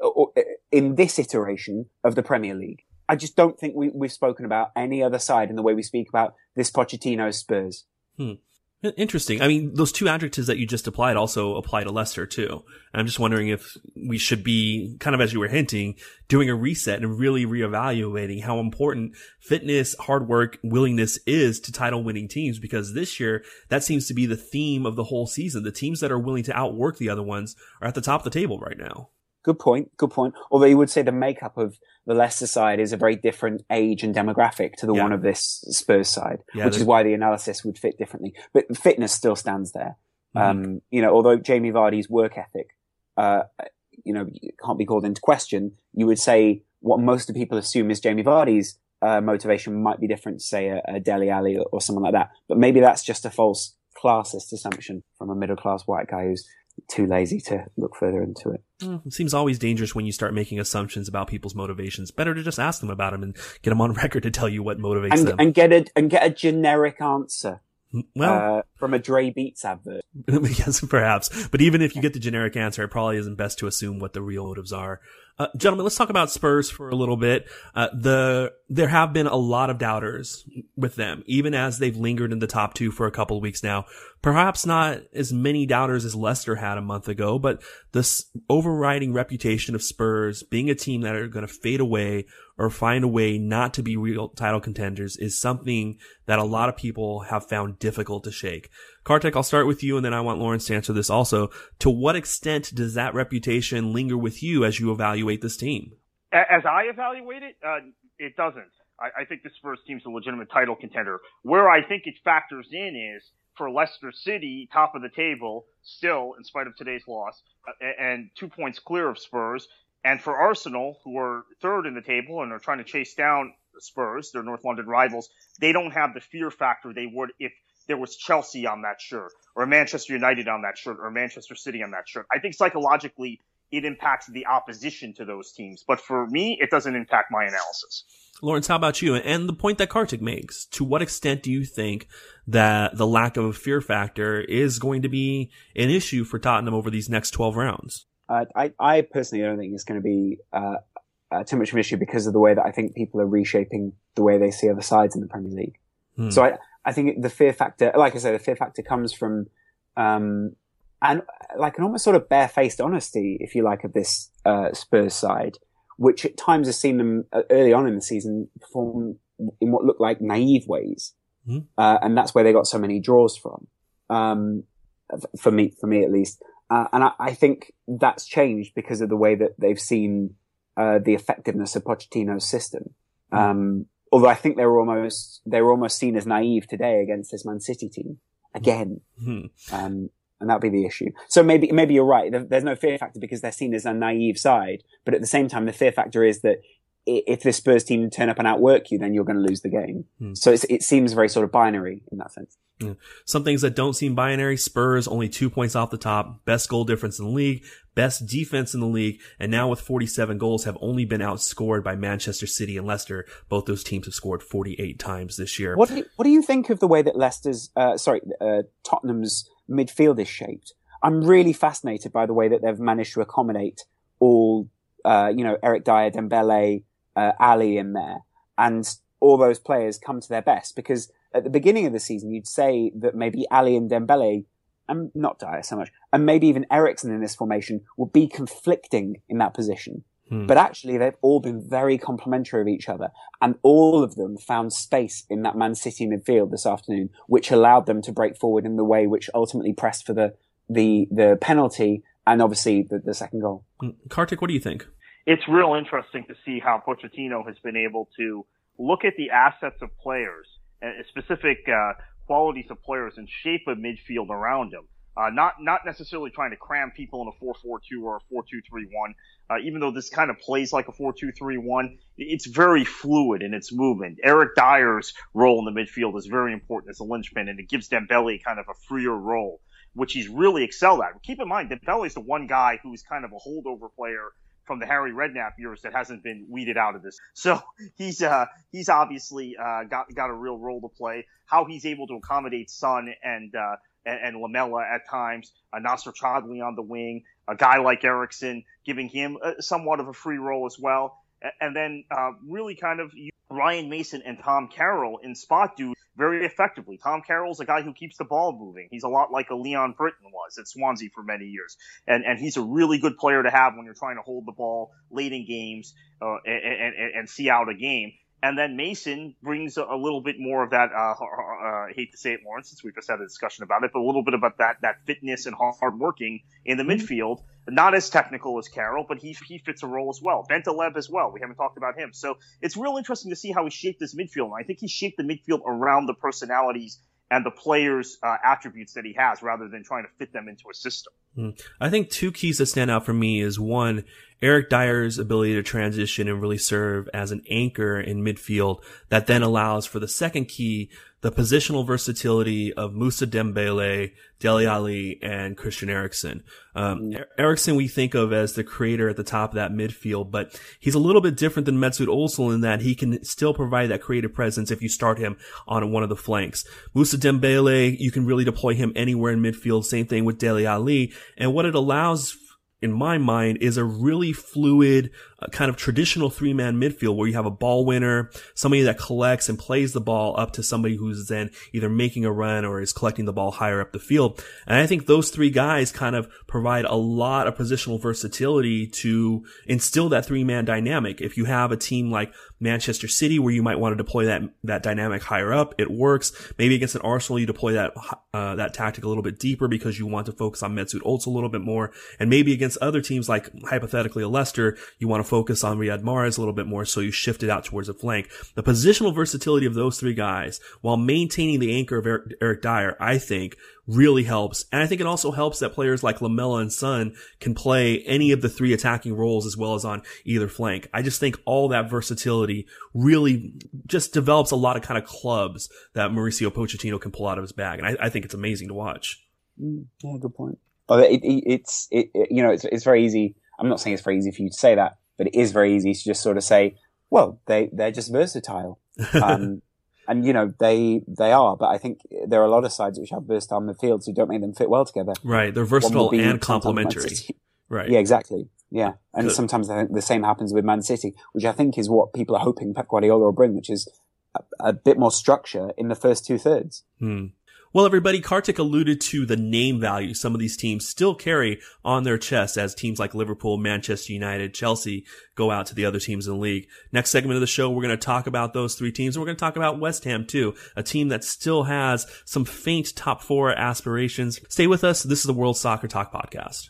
in this iteration of the Premier League. I just don't think we, we've spoken about any other side in the way we speak about this Pochettino Spurs. Hmm. Interesting. I mean, those two adjectives that you just applied also apply to Leicester too. And I'm just wondering if we should be, kind of as you were hinting, doing a reset and really reevaluating how important fitness, hard work, willingness is to title winning teams, because this year that seems to be the theme of the whole season. The teams that are willing to outwork the other ones are at the top of the table right now. Good point. Good point. Although you would say the makeup of the Leicester side is a very different age and demographic to the Yeah. one of this Spurs side, Yeah, which they- is why the analysis would fit differently. But the fitness still stands there. Mhm. Um, you know, although Jamie Vardy's work ethic, uh, you know, can't be called into question, you would say what most of the people assume is Jamie Vardy's uh, motivation might be different to, say, a, a Dele Alli or, or someone like that. But maybe that's just a false classist assumption from a middle-class white guy who's too lazy to look further into it. Mm, It seems always dangerous when you start making assumptions about people's motivations. Better to just ask them about them and get them on record to tell you what motivates And, them. and get a and get a generic answer Well, uh, from a Dre Beats advert. yes, perhaps. But even if you get the generic answer, it probably isn't best to assume what the real motives are. Uh, gentlemen, let's talk about Spurs for a little bit. Uh, the, there have been a lot of doubters with them, even as they've lingered in the top two for a couple of weeks now. Perhaps not as many doubters as Leicester had a month ago, but this overriding reputation of Spurs being a team that are going to fade away or find a way not to be real title contenders is something that a lot of people have found difficult to shake. Kartik, I'll start with you, and then I want Lawrence to answer this also. To what extent does that reputation linger with you as you evaluate this team? As I evaluate it, uh, it doesn't. I, I think the Spurs team's a legitimate title contender. Where I think it factors in is for Leicester City, top of the table, still, in spite of today's loss, uh, and two points clear of Spurs. And for Arsenal, who are third in the table and are trying to chase down Spurs, their North London rivals, they don't have the fear factor they would if there was Chelsea on that shirt, or Manchester United on that shirt, or Manchester City on that shirt. I think psychologically it impacts the opposition to those teams. But for me, it doesn't impact my analysis. Lawrence, how about you? And the point that Kartik makes, to what extent do you think that the lack of a fear factor is going to be an issue for Tottenham over these next twelve rounds? Uh, I, I personally don't think it's going to be uh, uh, too much of an issue because of the way that I think people are reshaping the way they see other sides in the Premier League. Hmm. So I, I think the fear factor, like I say, the fear factor comes from, um, and like an almost sort of barefaced honesty, if you like, of this uh, Spurs side, which at times has seen them uh, early on in the season perform in what looked like naive ways, Hmm. uh, and that's where they got so many draws from. Um, for me, for me at least. Uh, and I, I think that's changed because of the way that they've seen uh, the effectiveness of Pochettino's system. Mm. Um, although I think they were almost they were almost seen as naive today against this Man City team again, Mm. um, and that'd be the issue. So maybe maybe you're right. There's no fear factor because they're seen as a naive side, but at the same time, the fear factor is that if the Spurs team turn up and outwork you, then you're going to lose the game. Mm. So it's, it seems very sort of binary in that sense. Yeah. Some things that don't seem binary. Spurs only two points off the top, best goal difference in the league, best defense in the league, and now with forty-seven goals have only been outscored by Manchester City and Leicester. Both those teams have scored forty-eight times this year. What do you, what do you think of the way that Leicester's, uh, sorry, uh, Tottenham's midfield is shaped? I'm really fascinated by the way that they've managed to accommodate all, uh, you know, Eric Dyer, Dembele, uh, Ali in there, and all those players come to their best, because at the beginning of the season, you'd say that maybe Ali and Dembele, and not Dyer so much, and maybe even Eriksen in this formation would be conflicting in that position. Hmm. But actually, they've all been very complementary of each other, and all of them found space in that Man City midfield this afternoon, which allowed them to break forward in the way which ultimately pressed for the the the penalty and obviously the, the second goal. Kartik, what do you think? It's real interesting to see how Pochettino has been able to look at the assets of players, uh, specific uh, qualities of players, and shape a midfield around them. Uh, not not necessarily trying to cram people in a four four two or a four two three one. Uh, even though this kind of plays like a four two three one, it's very fluid in its movement. Eric Dyer's role in the midfield is very important as a linchpin, and it gives Dembele kind of a freer role, which he's really excelled at. Keep in mind, Dembele is the one guy who's kind of a holdover player from the Harry Redknapp years that hasn't been weeded out of this. So he's, uh, he's obviously, uh, got, got a real role to play. How he's able to accommodate Son and, uh, and, and Lamela at times, uh, Nasser Chadli on the wing, a guy like Eriksen, giving him a, somewhat of a free role as well. And then, uh, really kind of Ryan Mason and Tom Carroll in spot dude very effectively. Tom Carroll's a guy who keeps the ball moving. He's a lot like a Leon Britton was at Swansea for many years. And, and he's a really good player to have when you're trying to hold the ball late in games, uh, and, and, and see out a game. And then Mason brings a, a little bit more of that, uh, uh, I hate to say it, Lawrence, since we've just had a discussion about it, but a little bit about that, that fitness and hard working in the mm-hmm. midfield. Not as technical as Carroll, but he he fits a role as well. Bentaleb as well. We haven't talked about him. So it's real interesting to see how he shaped this midfield. And I think he shaped the midfield around the personalities and the players' uh, attributes that he has rather than trying to fit them into a system. Mm. I think two keys that stand out for me is one, Eric Dyer's ability to transition and really serve as an anchor in midfield that then allows for the second key, the positional versatility of Moussa Dembele, Dele Alli, and Christian Eriksen. Um, mm. Eriksen we think of as the creator at the top of that midfield, but he's a little bit different than Mesut Ozil in that he can still provide that creative presence if you start him on one of the flanks. Moussa Dembele, you can really deploy him anywhere in midfield. Same thing with Dele Alli. And what it allows, in my mind, is a really fluid, uh, kind of traditional three-man midfield where you have a ball winner, somebody that collects and plays the ball up to somebody who's then either making a run or is collecting the ball higher up the field. And I think those three guys kind of provide a lot of positional versatility to instill that three-man dynamic. If you have a team like Manchester City where you might want to deploy that that dynamic higher up, it works. Maybe against an Arsenal, you deploy that uh, that tactic a little bit deeper because you want to focus on Mesut Ozil a little bit more. And maybe against other teams like hypothetically a Leicester, you want to focus on Riyad Mahrez a little bit more, so you shift it out towards the flank. The positional versatility of those three guys, while maintaining the anchor of Eric, Eric Dyer, I think really helps. And I think it also helps that players like Lamela and Son can play any of the three attacking roles as well as on either flank. I just think all that versatility really just develops a lot of kind of clubs that Mauricio Pochettino can pull out of his bag. And I, I think it's amazing to watch. Mm, yeah, good point. Oh, it, it, it's, it, it, you know, it's, it's very easy. I'm not saying it's very easy for you to say that, but it is very easy to just sort of say, well, they, they're just versatile. Um, And, you know, they, they are, but I think there are a lot of sides which have versatile midfields who don't make them fit well together. Right. They're versatile and complementary. Right. Yeah, exactly. Yeah. And Good. Sometimes I think the same happens with Man City, which I think is what people are hoping Pep Guardiola will bring, which is a, a bit more structure in the first two thirds. Hmm. Well, everybody, Kartik alluded to the name value some of these teams still carry on their chest as teams like Liverpool, Manchester United, Chelsea go out to the other teams in the league. Next segment of the show, we're going to talk about those three teams, and we're going to talk about West Ham too, a team that still has some faint top four aspirations. Stay with us. This is the World Soccer Talk Podcast.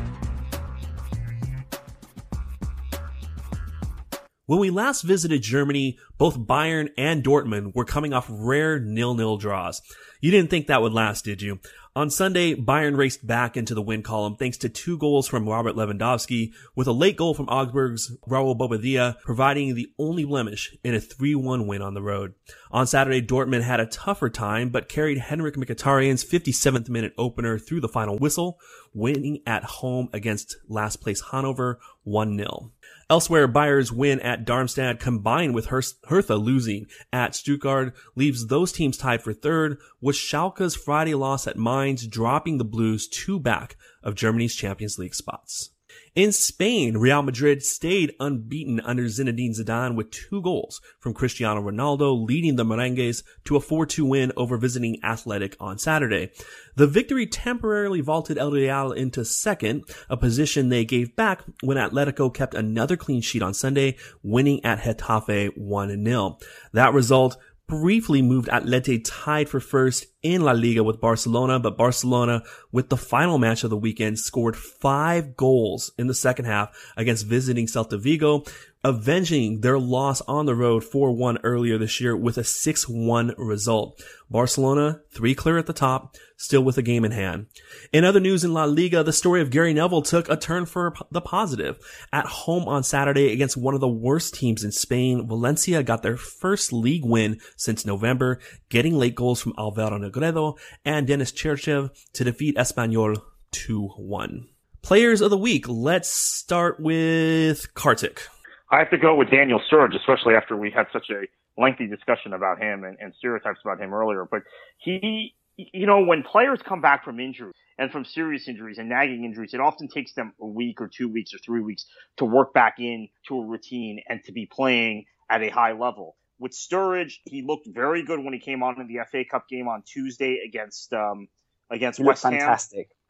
When we last visited Germany, both Bayern and Dortmund were coming off rare nil-nil draws. You didn't think that would last, did you? On Sunday, Bayern raced back into the win column thanks to two goals from Robert Lewandowski, with a late goal from Augsburg's Raul Bobadilla providing the only blemish in a three one win on the road. On Saturday, Dortmund had a tougher time, but carried Henrik Mkhitaryan's fifty-seventh minute opener through the final whistle, winning at home against last place Hanover one nil. Elsewhere, Bayern's win at Darmstadt combined with Hertha losing at Stuttgart leaves those teams tied for third, with Schalke's Friday loss at Mainz dropping the Blues two back of Germany's Champions League spots. In Spain, Real Madrid stayed unbeaten under Zinedine Zidane with two goals from Cristiano Ronaldo, leading the Merengues to a four two win over visiting Athletic on Saturday. The victory temporarily vaulted El Real into second, a position they gave back when Atletico kept another clean sheet on Sunday, winning at Getafe one nil. That result briefly moved Atleti tied for first in La Liga with Barcelona, but Barcelona, with the final match of the weekend, scored five goals in the second half against visiting Celta Vigo, avenging their loss on the road four one earlier this year with a six one result. Barcelona, three clear at the top, still with a game in hand. In other news in La Liga, the story of Gary Neville took a turn for the positive. At home on Saturday against one of the worst teams in Spain, Valencia got their first league win since November, getting late goals from Alvaro Negredo and Denis Cherchev to defeat Espanyol two one. Players of the week, let's start with Kartik. I have to go with Daniel Sturridge, especially after we had such a lengthy discussion about him and, and stereotypes about him earlier. But he, you know, when players come back from injury and from serious injuries and nagging injuries, it often takes them a week or two weeks or three weeks to work back in to a routine and to be playing at a high level. With Sturridge, he looked very good when he came on in the F A Cup game on Tuesday against um, against he West Ham. Ham. Fantastic.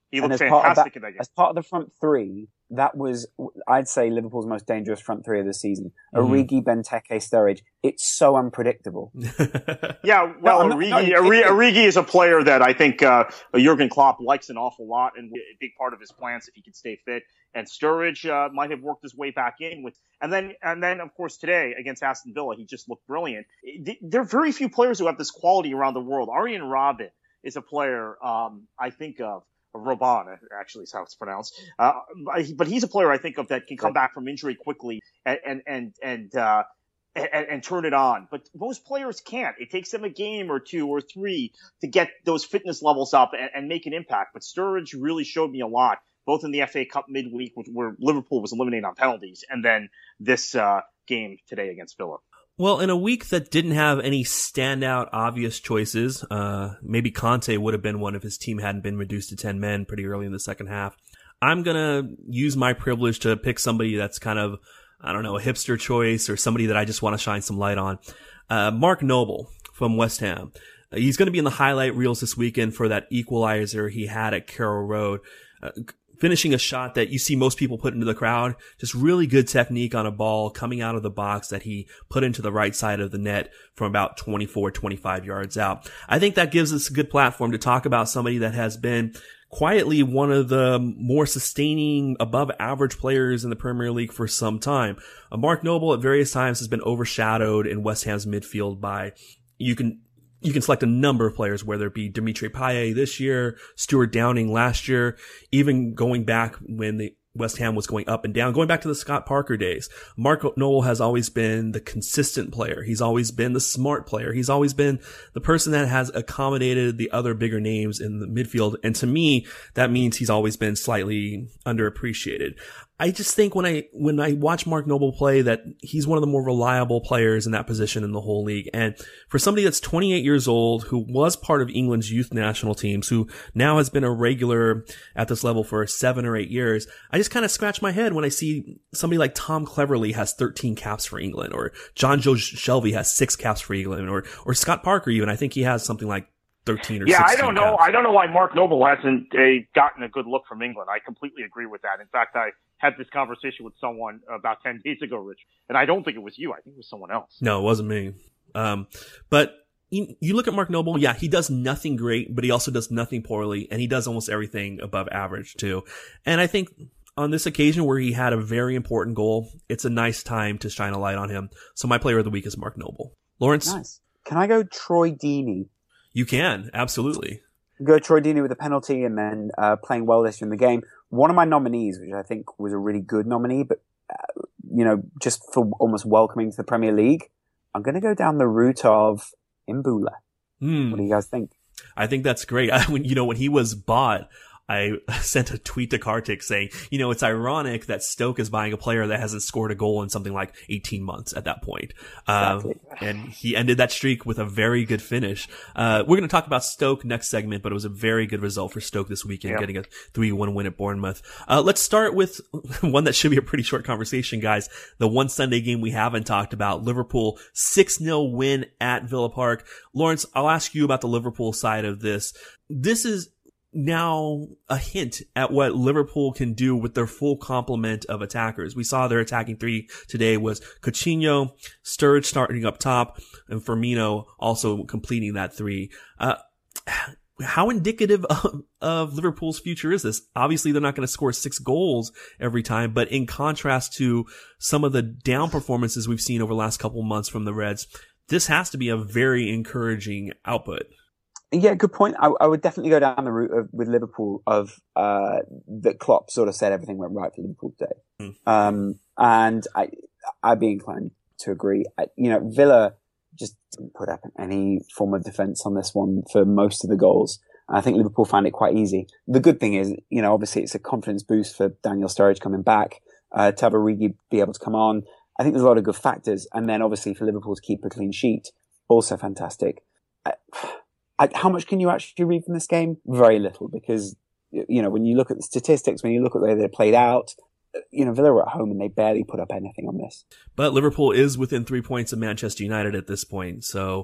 He looked fantastic that, in that game. As part of the front three, that was, I'd say, Liverpool's most dangerous front three of the season. Mm-hmm. Origi, Benteke, Sturridge. It's so unpredictable. yeah, well, no, Origi, not, not, Origi, Origi is a player that I think uh, Jurgen Klopp likes an awful lot, and a big part of his plans if he could stay fit. And Sturridge uh, might have worked his way back in with, and then, and then, of course, today against Aston Villa, he just looked brilliant. There are very few players who have this quality around the world. Arjen Robben is a player um, I think of. Robben, actually, is how it's pronounced. Uh, but he's a player I think of that can come back from injury quickly and and and and, uh, and and turn it on. But most players can't. It takes them a game or two or three to get those fitness levels up and, and make an impact. But Sturridge really showed me a lot, both in the F A Cup midweek, where Liverpool was eliminated on penalties, and then this uh, game today against Villa. Well, in a week that didn't have any standout obvious choices, uh, maybe Conte would have been one if his team hadn't been reduced to ten men pretty early in the second half. I'm gonna use my privilege to pick somebody that's kind of, I don't know, a hipster choice or somebody that I just want to shine some light on. Uh, Mark Noble from West Ham. Uh, he's gonna be in the highlight reels this weekend for that equalizer he had at Carrow Road. Uh, Finishing a shot that you see most people put into the crowd. Just really good technique on a ball coming out of the box that he put into the right side of the net from about twenty-four, twenty-five yards out. I think that gives us a good platform to talk about somebody that has been quietly one of the more sustaining above average players in the Premier League for some time. Uh, Mark Noble at various times has been overshadowed in West Ham's midfield by, you can You can select a number of players, whether it be Dimitri Payet this year, Stuart Downing last year, even going back when the West Ham was going up and down, going back to the Scott Parker days. Mark Noble has always been the consistent player. He's always been the smart player. He's always been the person that has accommodated the other bigger names in the midfield. And to me, that means he's always been slightly underappreciated. I just think when I, when I watch Mark Noble play that he's one of the more reliable players in that position in the whole league. And for somebody that's twenty-eight years old, who was part of England's youth national teams, who now has been a regular at this level for seven or eight years, I just kind of scratch my head when I see somebody like Tom Cleverley has thirteen caps for England, or John Joe Shelby has six caps for England, or, or Scott Parker even. I think he has something like thirteen or yeah, sixteen I don't know. caps. I don't know why Mark Noble hasn't uh, gotten a good look from England. I completely agree with that. In fact, I had this conversation with someone about ten days ago, Rich, and I don't think it was you. I think it was someone else. No, it wasn't me. Um, but you, you look at Mark Noble, yeah, he does nothing great, but he also does nothing poorly, and he does almost everything above average too. And I think on this occasion where he had a very important goal, it's a nice time to shine a light on him. So my player of the week is Mark Noble. Lawrence? Nice. Can I go Troy Deeney? You can, absolutely. Go Troy Deeney with a penalty and then uh, playing well this year in the game. One of my nominees, which I think was a really good nominee, but, uh, you know, just for almost welcoming to the Premier League, I'm going to go down the route of Imbula. Mm. What do you guys think? I think that's great. I, when, you know, when he was bought, I sent a tweet to Kartik saying, you know, it's ironic that Stoke is buying a player that hasn't scored a goal in something like eighteen months at that point. Exactly. Um, and he ended that streak with a very good finish. Uh, we're going to talk about Stoke next segment, but it was a very good result for Stoke this weekend, yeah. getting a three one win at Bournemouth. Uh, let's start with one that should be a pretty short conversation, guys. The one Sunday game we haven't talked about, Liverpool six nil win at Villa Park. Lawrence, I'll ask you about the Liverpool side of this. This is now a hint at what Liverpool can do with their full complement of attackers. We saw their attacking three today was Coutinho, Sturridge starting up top, and Firmino also completing that three. Uh, how indicative of, of Liverpool's future is this? Obviously, they're not going to score six goals every time, but in contrast to some of the down performances we've seen over the last couple months from the Reds, this has to be a very encouraging output. Yeah, good point. I, I would definitely go down the route of, with Liverpool of uh, that Klopp sort of said everything went right for Liverpool today. Mm. Um, and I, I'd be inclined to agree. I, you know, Villa just didn't put up any form of defence on this one for most of the goals. And I think Liverpool found it quite easy. The good thing is, you know, obviously it's a confidence boost for Daniel Sturridge coming back, uh, to have Origi be able to come on. I think there's a lot of good factors. And then obviously for Liverpool to keep a clean sheet, also fantastic. I, I, how much can you actually read from this game? Very little, because, you know, when you look at the statistics, when you look at the way they're played out, you know, Villa were at home and they barely put up anything on this. But Liverpool is within three points of Manchester United at this point. So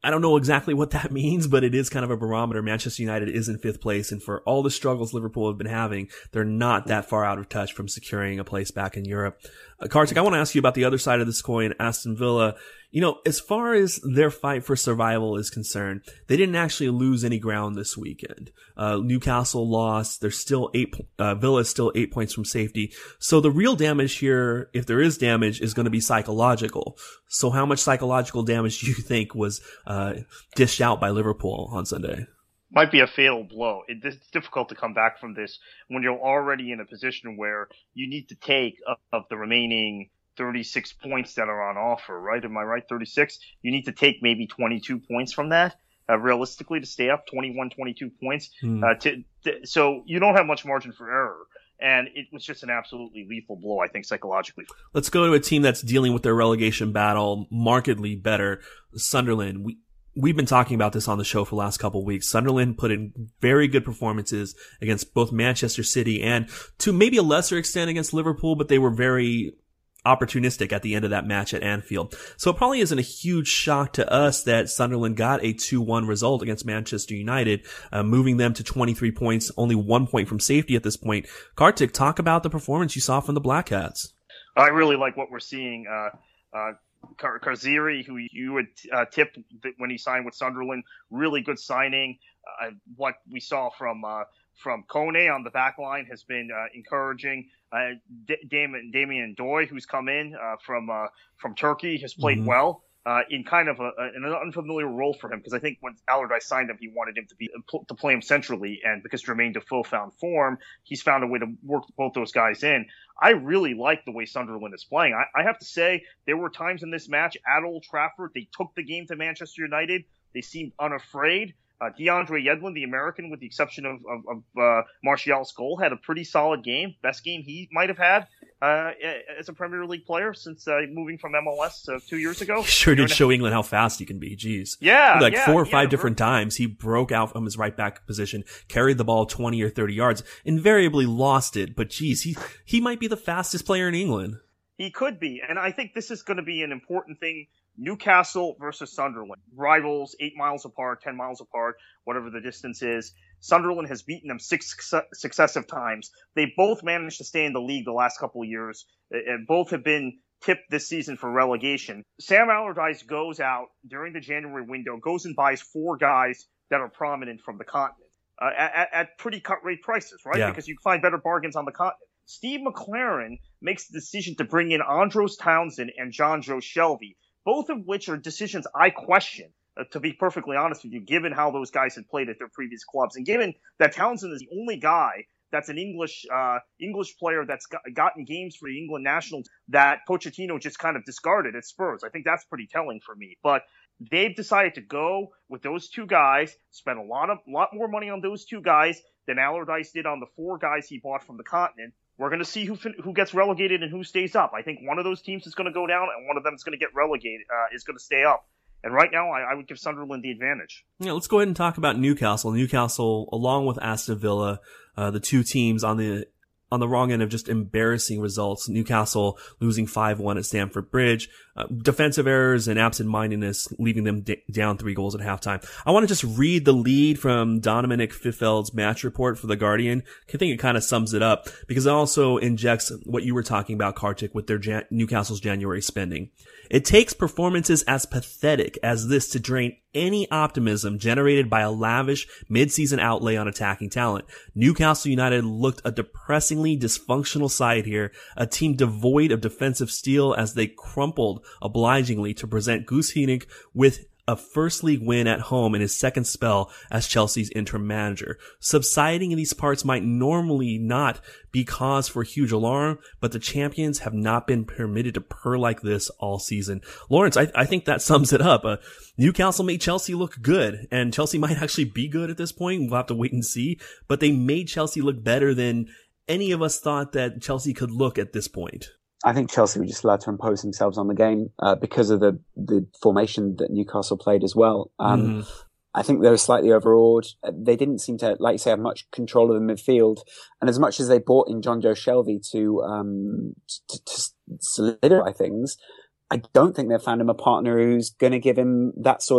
I don't know exactly what that means, but it is kind of a barometer. Manchester United is in fifth place, and for all the struggles Liverpool have been having, they're not that far out of touch from securing a place back in Europe. Uh, Kartik, I want to ask you about the other side of this coin, Aston Villa. You know, as far as their fight for survival is concerned, they didn't actually lose any ground this weekend. Uh, Newcastle lost. They're still eight, uh, Villa is still eight points from safety. So the real damage here, if there is damage, is going to be psychological. So how much psychological damage do you think was, uh, dished out by Liverpool on Sunday? Might be a fatal blow. It, it's difficult to come back from this when you're already in a position where you need to take of, of the remaining thirty-six points that are on offer, right? Am I right? thirty-six? You need to take maybe twenty-two points from that, uh, realistically, to stay up, twenty-one, twenty-two points. Mm. Uh, to, to, so you don't have much margin for error. And it was just an absolutely lethal blow, I think, psychologically. Let's go to a team that's dealing with their relegation battle markedly better, Sunderland. We, we've been talking about this on the show for the last couple of weeks. Sunderland put in very good performances against both Manchester City and, to maybe a lesser extent, against Liverpool, but they were very opportunistic at the end of that match at Anfield. So it probably isn't a huge shock to us that Sunderland got a two one result against Manchester United, uh, moving them to twenty-three points, only one point from safety at this point. Kartik, talk about the performance you saw from the Black Cats. I really like what we're seeing. Uh, uh, Kar- Karziri, who you would uh, tip when he signed with Sunderland, really good signing. Uh, what we saw from uh, from Kone on the back line has been uh, encouraging. Uh, D- Damien, Damien Doy, who's come in uh, from uh, from Turkey, has played mm-hmm. well uh, in kind of a, a, an unfamiliar role for him, because I think when Allardyce signed him, he wanted him to be to play him centrally, and because Jermaine Defoe found form, he's found a way to work both those guys in. I really like the way Sunderland is playing. I, I have to say, there were times in this match at Old Trafford, they took the game to Manchester United. They seemed unafraid. Uh, DeAndre Yedlin, the American, with the exception of, of, of uh, Martial's goal, had a pretty solid game. Best game he might have had uh, as a Premier League player since uh, moving from M L S uh, two years ago. He sure did show England how fast he can be. Jeez. Yeah. Like yeah, four or five yeah, different right. times, he broke out from his right back position, carried the ball twenty or thirty yards, invariably lost it. But geez, he, he might be the fastest player in England. He could be. And I think this is going to be an important thing. Newcastle versus Sunderland. Rivals, eight miles apart, ten miles apart, whatever the distance is. Sunderland has beaten them six su- successive times. They both managed to stay in the league the last couple of years, and both have been tipped this season for relegation. Sam Allardyce goes out during the January window, goes and buys four guys that are prominent from the continent uh, at, at pretty cut-rate prices, right? Yeah. Because you can find better bargains on the continent. Steve McLaren makes the decision to bring in Andros Townsend and John Joe Shelby, both of which are decisions I question, uh, to be perfectly honest with you, given how those guys had played at their previous clubs, and given that Townsend is the only guy that's an English uh, English player that's got, gotten games for the England national that Pochettino just kind of discarded at Spurs. I think that's pretty telling for me. But they've decided to go with those two guys, spend a lot of lot more money on those two guys than Allardyce did on the four guys he bought from the continent. We're going to see who fin- who gets relegated and who stays up. I think one of those teams is going to go down, and one of them is going to get relegated, uh, is going to stay up. And right now, I, I would give Sunderland the advantage. Yeah, let's go ahead and talk about Newcastle. Newcastle, along with Aston Villa, uh, the two teams on the on the wrong end of just embarrassing results. Newcastle losing five one at Stamford Bridge. Uh, defensive errors and absent-mindedness leaving them d- down three goals at halftime. I want to just read the lead from Dominic Fifeld's match report for The Guardian. I think it kind of sums it up because it also injects what you were talking about, Kartik, with their Jan- Newcastle's January spending. It takes performances as pathetic as this to drain any optimism generated by a lavish mid-season outlay on attacking talent. Newcastle United looked a depressingly dysfunctional side here, a team devoid of defensive steel as they crumpled obligingly to present Guus Hiddink with a first league win at home in his second spell as Chelsea's interim manager. Subsiding in these parts might normally not be cause for huge alarm, but the champions have not been permitted to purr like this all season. Lawrence, I, I think that sums it up. Uh, Newcastle made Chelsea look good, and Chelsea might actually be good at this point. We'll have to wait and see, but they made Chelsea look better than any of us thought that Chelsea could look at this point. I think Chelsea were just allowed to impose themselves on the game uh, because of the, the formation that Newcastle played as well. Um, mm. I think they were slightly overawed. They didn't seem to, like you say, have much control of the midfield. And as much as they brought in John Joe Shelby to, um, to, to solidify things, I don't think they've found him a partner who's going to give him that sort of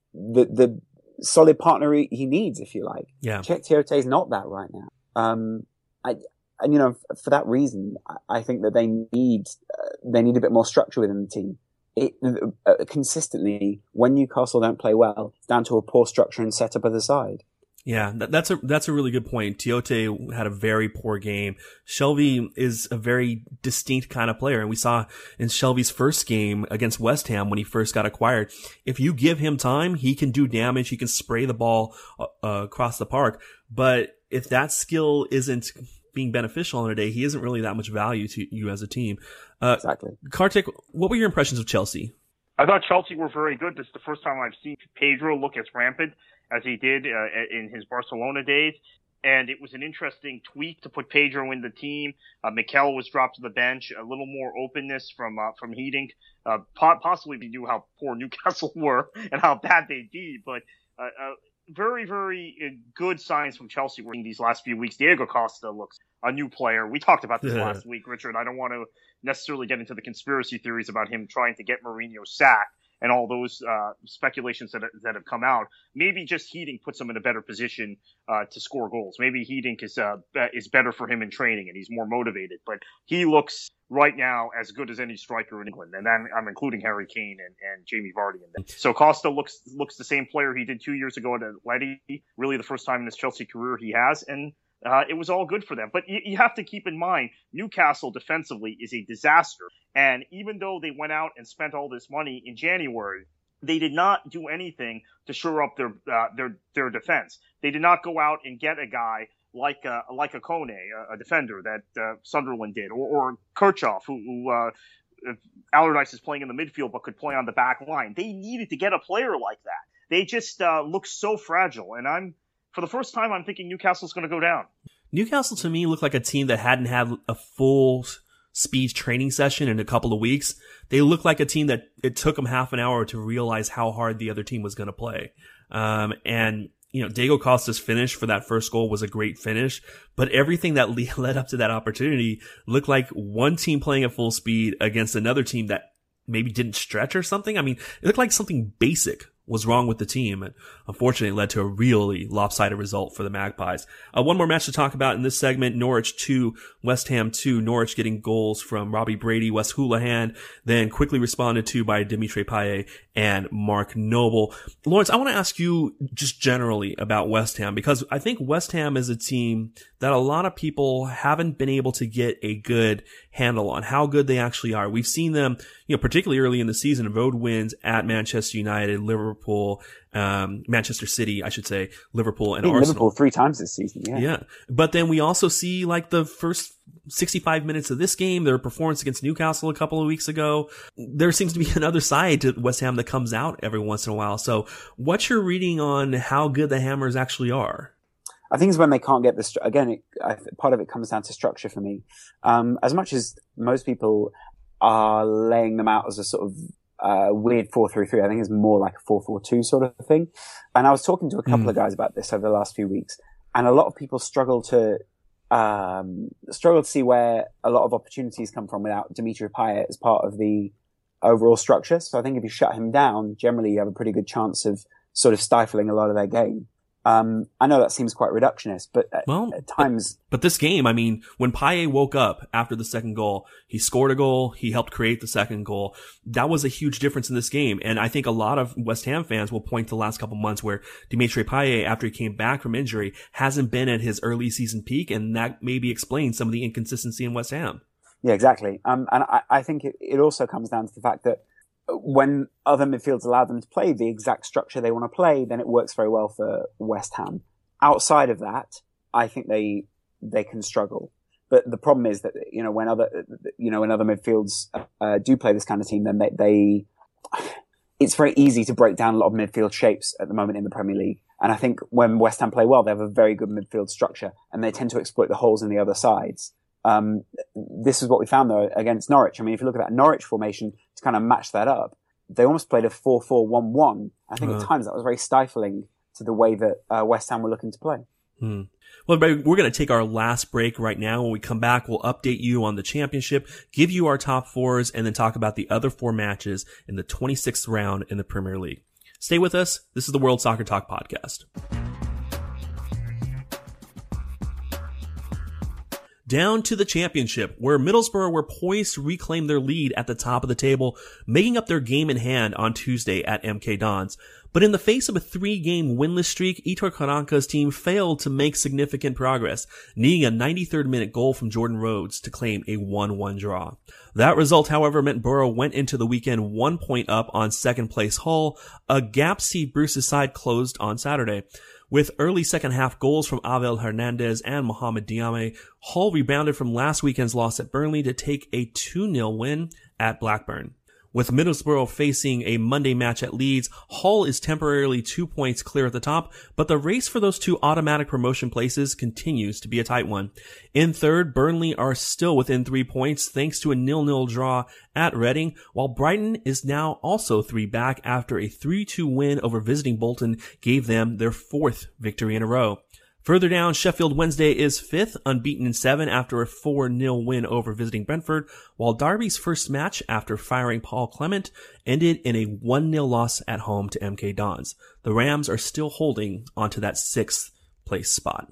the the solid partner he, he needs, if you like. Yeah. Cheick Tiote is not that right now. Um, I, and you know, for that reason, I, I think that they need uh, they need a bit more structure within the team. It, uh, consistently, when Newcastle don't play well, it's down to a poor structure and setup of the side. Yeah, that, that's a that's a really good point. Tiote had a very poor game. Shelvey is a very distinct kind of player, and we saw in Shelvey's first game against West Ham when he first got acquired. If you give him time, he can do damage. He can spray the ball uh, across the park. But if that skill isn't being beneficial on a day, he isn't really that much value to you as a team. Uh, exactly. Kartik, what were your impressions of Chelsea? I thought Chelsea were very good. This is the first time I've seen Pedro look as rampant as he did uh, in his Barcelona days. And it was an interesting tweak to put Pedro in the team. Uh, Mikel was dropped to the bench. A little more openness from uh, from Hiddink. Uh, po- possibly we knew how poor Newcastle were and how bad they'd be. But uh, uh, very, very good signs from Chelsea were in these last few weeks. Diego Costa looks a new player. We talked about this Yeah. last week, Richard. I don't want to necessarily get into the conspiracy theories about him trying to get Mourinho sacked and all those uh, speculations that that have come out. Maybe just Hiddink puts him in a better position uh, to score goals. Maybe Hiddink is uh, is better for him in training and he's more motivated. But he looks right now as good as any striker in England, and then I'm including Harry Kane and, and Jamie Vardy in that. So Costa looks looks the same player he did two years ago at Atleti. Really, the first time in his Chelsea career he has, and Uh, it was all good for them. But you, you have to keep in mind, Newcastle defensively is a disaster. And even though they went out and spent all this money in January, they did not do anything to shore up their uh, their their defense. They did not go out and get a guy like a, like a Kone, a, a defender that uh, Sunderland did, or, or Kirchhoff, who, who uh, Allardyce is playing in the midfield but could play on the back line. They needed to get a player like that. They just uh, look so fragile. And I'm For the first time, I'm thinking Newcastle's going to go down. Newcastle to me looked like a team that hadn't had a full speed training session in a couple of weeks. They looked like a team that it took them half an hour to realize how hard the other team was going to play. Um, and, you know, Diego Costa's finish for that first goal was a great finish, but everything that led up to that opportunity looked like one team playing at full speed against another team that maybe didn't stretch or something. I mean, it looked like something basic was wrong with the team, and unfortunately it led to a really lopsided result for the Magpies. Uh, one more match to talk about in this segment: Norwich two, West Ham two. Norwich getting goals from Robbie Brady, Wes Hoolahan, then quickly responded to by Dimitri Payet and Mark Noble. Lawrence, I want to ask you just generally about West Ham, because I think West Ham is a team that a lot of people haven't been able to get a good handle on how good they actually are. We've seen them, you know, particularly early in the season, road wins at Manchester United, Liverpool, um, Manchester City, I should say, Liverpool and Arsenal. Liverpool three times this season, yeah. Yeah. But then we also see like the first sixty-five minutes of this game, their performance against Newcastle a couple of weeks ago. There seems to be another side to West Ham that comes out every once in a while. So what's your reading on how good the Hammers actually are? I think it's when they can't get the, stru- again, it, I, part of it comes down to structure for me. Um, as much as most people are laying them out as a sort of uh, weird four three three, I think it's more like a four four two sort of thing. And I was talking to a couple mm. of guys about this over the last few weeks, and a lot of people struggle to, um, struggle to see where a lot of opportunities come from without Dimitri Payet as part of the overall structure. So I think if you shut him down, generally you have a pretty good chance of sort of stifling a lot of their game. Um, I know that seems quite reductionist, but at, well, at times... But, but this game, I mean, when Payet woke up after the second goal, he scored a goal, he helped create the second goal. That was a huge difference in this game. And I think a lot of West Ham fans will point to the last couple months where Dimitri Payet, after he came back from injury, hasn't been at his early season peak, and that maybe explains some of the inconsistency in West Ham. Yeah, exactly. Um, and I, I think it, it also comes down to the fact that when other midfields allow them to play the exact structure they want to play, then it works very well for West Ham. Outside of that, I think they they can struggle. But the problem is that, you know, when other you know when other midfields uh, do play this kind of team, then they, they it's very easy to break down a lot of midfield shapes at the moment in the Premier League. And I think when West Ham play well, they have a very good midfield structure, and they tend to exploit the holes in the other sides. Um, this is what we found though against Norwich. I mean, if you look at that Norwich formation to kind of match that up, they almost played a four four one one. I think uh, at times that was very stifling to the way that uh, West Ham were looking to play. Hmm. Well, everybody, we're going to take our last break right now. When we come back, we'll update you on the championship, give you our top fours, and then talk about the other four matches in the twenty-sixth round in the Premier League. Stay with us. This is the World Soccer Talk podcast. Down to the championship, where Middlesbrough were poised to reclaim their lead at the top of the table, making up their game in hand on Tuesday at M K Dons. But in the face of a three-game winless streak, Aitor Karanka's team failed to make significant progress, needing a ninety-third minute goal from Jordan Rhodes to claim a one one draw. That result, however, meant Borough went into the weekend one point up on second place Hull, a gap Steve Bruce's side closed on Saturday. With early second half goals from Abel Hernandez and Mohamed Diame, Hull rebounded from last weekend's loss at Burnley to take a two nil win at Blackburn. With Middlesbrough facing a Monday match at Leeds, Hull is temporarily two points clear at the top, but the race for those two automatic promotion places continues to be a tight one. In third, Burnley are still within three points thanks to a nil nil draw at Reading, while Brighton is now also three back after a three two win over visiting Bolton gave them their fourth victory in a row. Further down, Sheffield Wednesday is fifth, unbeaten in seven after a four nil win over visiting Brentford, while Derby's first match after firing Paul Clement ended in a one nil loss at home to M K Dons. The Rams are still holding onto that sixth place spot.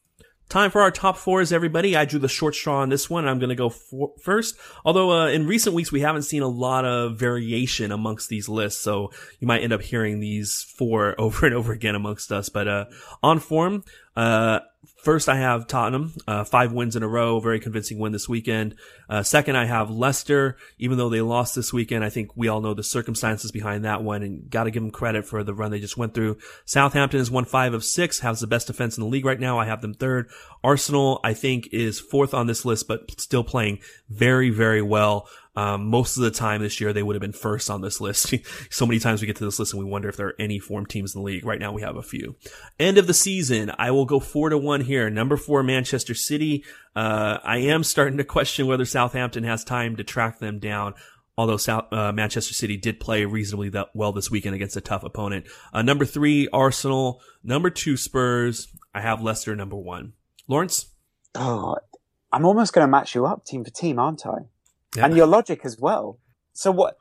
Time for our top fours, everybody. I drew the short straw on this one. I'm going to go for, first. Although uh, in recent weeks, we haven't seen a lot of variation amongst these lists, so you might end up hearing these four over and over again amongst us. But uh, on form, uh, first I have Tottenham, uh, five wins in a row, very convincing win this weekend. Uh, second, I have Leicester, even though they lost this weekend. I think we all know the circumstances behind that one and got to give them credit for the run they just went through. Southampton has won five of six, has the best defense in the league right now. I have them third. Arsenal, I think, is fourth on this list, but still playing very, very well. Um, most of the time this year, they would have been first on this list. So many times we get to this list and we wonder if there are any form teams in the league. Right now we have a few. End of the season, I will go four to one here. Number four, Manchester City. Uh, I am starting to question whether Southampton has time to track them down. Although South, uh, Manchester City did play reasonably that well this weekend against a tough opponent. Uh, number three, Arsenal. Number two, Spurs. I have Leicester number one. Lawrence? Oh, I'm almost going to match you up team for team, aren't I? Yeah. And your logic as well. So what?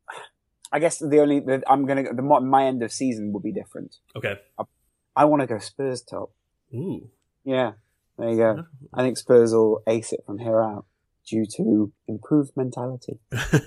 I guess the only the, I'm gonna the my end of season will be different. Okay. I, I want to go Spurs top. Ooh. Yeah. There you go. I think Spurs will ace it from here out due to improved mentality.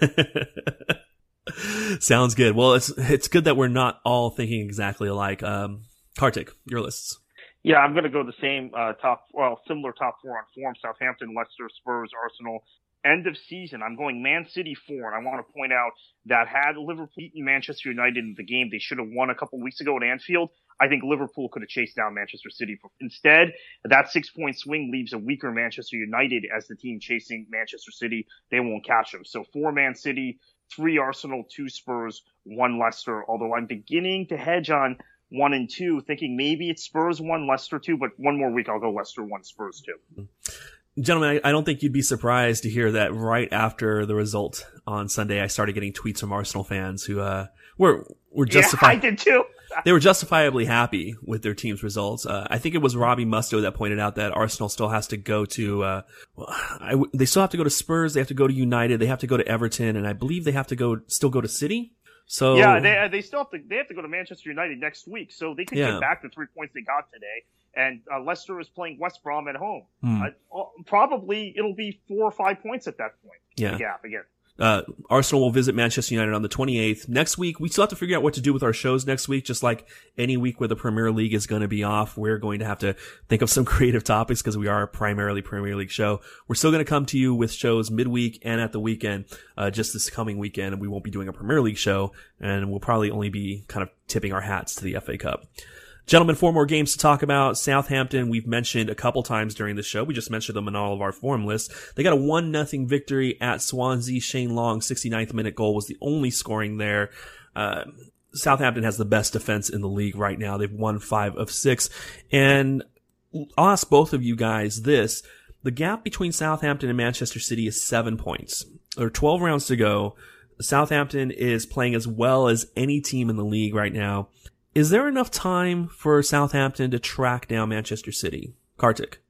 Sounds good. Well, it's it's good that we're not all thinking exactly alike. Um, Kartik, your lists. Yeah, I'm going to go the same uh, top, well, similar top four on form: Southampton, Leicester, Spurs, Arsenal. End of season, I'm going Man City four, and I want to point out that had Liverpool beaten Manchester United in the game they should have won a couple weeks ago at Anfield, I think Liverpool could have chased down Manchester City. Instead, that six-point swing leaves a weaker Manchester United as the team chasing Manchester City. They won't catch them. So four Man City, three Arsenal, two Spurs, one Leicester, although I'm beginning to hedge on one and two, thinking maybe it's Spurs one, Leicester two, but one more week I'll go Leicester one, Spurs two. Gentlemen, I don't think you'd be surprised to hear that right after the result on Sunday, I started getting tweets from Arsenal fans who uh, were were justified. Yeah, I did too. They were justifiably happy with their team's results. Uh, I think it was Robbie Musto that pointed out that Arsenal still has to go to. Uh, well, I, they still have to go to Spurs. They have to go to United. They have to go to Everton, and I believe they have to go still go to City. So yeah, they they still have to they have to go to Manchester United next week, so they could yeah. get back the three points they got today. And uh, Leicester is playing West Brom at home. Hmm. Uh, probably it'll be four or five points at that point. Yeah, the gap again. Uh, Arsenal will visit Manchester United on the twenty-eighth. Next week, we still have to figure out what to do with our shows next week. Just like any week where the Premier League is going to be off, we're going to have to think of some creative topics because we are a primarily Premier League show. We're still going to come to you with shows midweek and at the weekend, uh, just this coming weekend. And we won't be doing a Premier League show, and we'll probably only be kind of tipping our hats to the F A Cup. Gentlemen, four more games to talk about. Southampton, we've mentioned a couple times during the show. We just mentioned them in all of our form lists. They got a one nothing victory at Swansea. Shane Long, sixty-ninth minute goal was the only scoring there. Uh, Southampton has the best defense in the league right now. They've won five of six. And I'll ask both of you guys this. The gap between Southampton and Manchester City is seven points. There are twelve rounds to go. Southampton is playing as well as any team in the league right now. Is there enough time for Southampton to track down Manchester City? Kartik?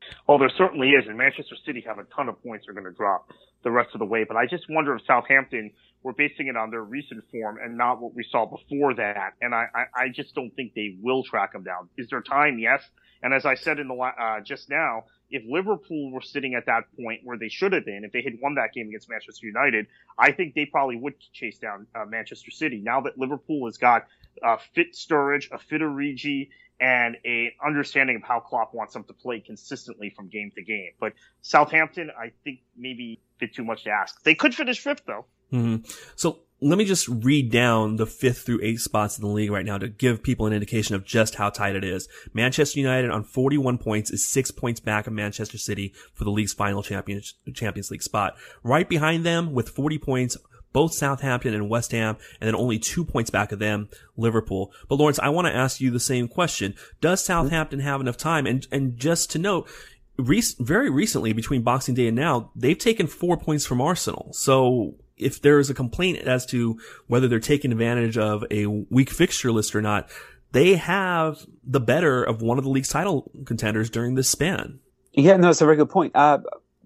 Well, there certainly is, and Manchester City have a ton of points they're going to drop the rest of the way. But I just wonder if Southampton were basing it on their recent form and not what we saw before that. And I, I, I just don't think they will track them down. Is there time? Yes. And as I said in the uh, just now, if Liverpool were sitting at that point where they should have been, if they had won that game against Manchester United, I think they probably would chase down uh, Manchester City. Now that Liverpool has got a fit Sturridge, a fit Origi, and a understanding of how Klopp wants them to play consistently from game to game. But Southampton, I think maybe a bit too much to ask. They could finish fifth, though. Mm-hmm. So let me just read down the fifth through eighth spots in the league right now to give people an indication of just how tight it is. Manchester United on forty-one points is six points back of Manchester City for the league's final Champions, Champions League spot. Right behind them with forty points, both Southampton and West Ham, and then only two points back of them, Liverpool. But Lawrence, I want to ask you the same question. Does Southampton have enough time? And, and just to note, rec- very recently, between Boxing Day and now, they've taken four points from Arsenal. So if there is a complaint as to whether they're taking advantage of a weak fixture list or not, they have the better of one of the league's title contenders during this span. Yeah, no, that's a very good point. Uh,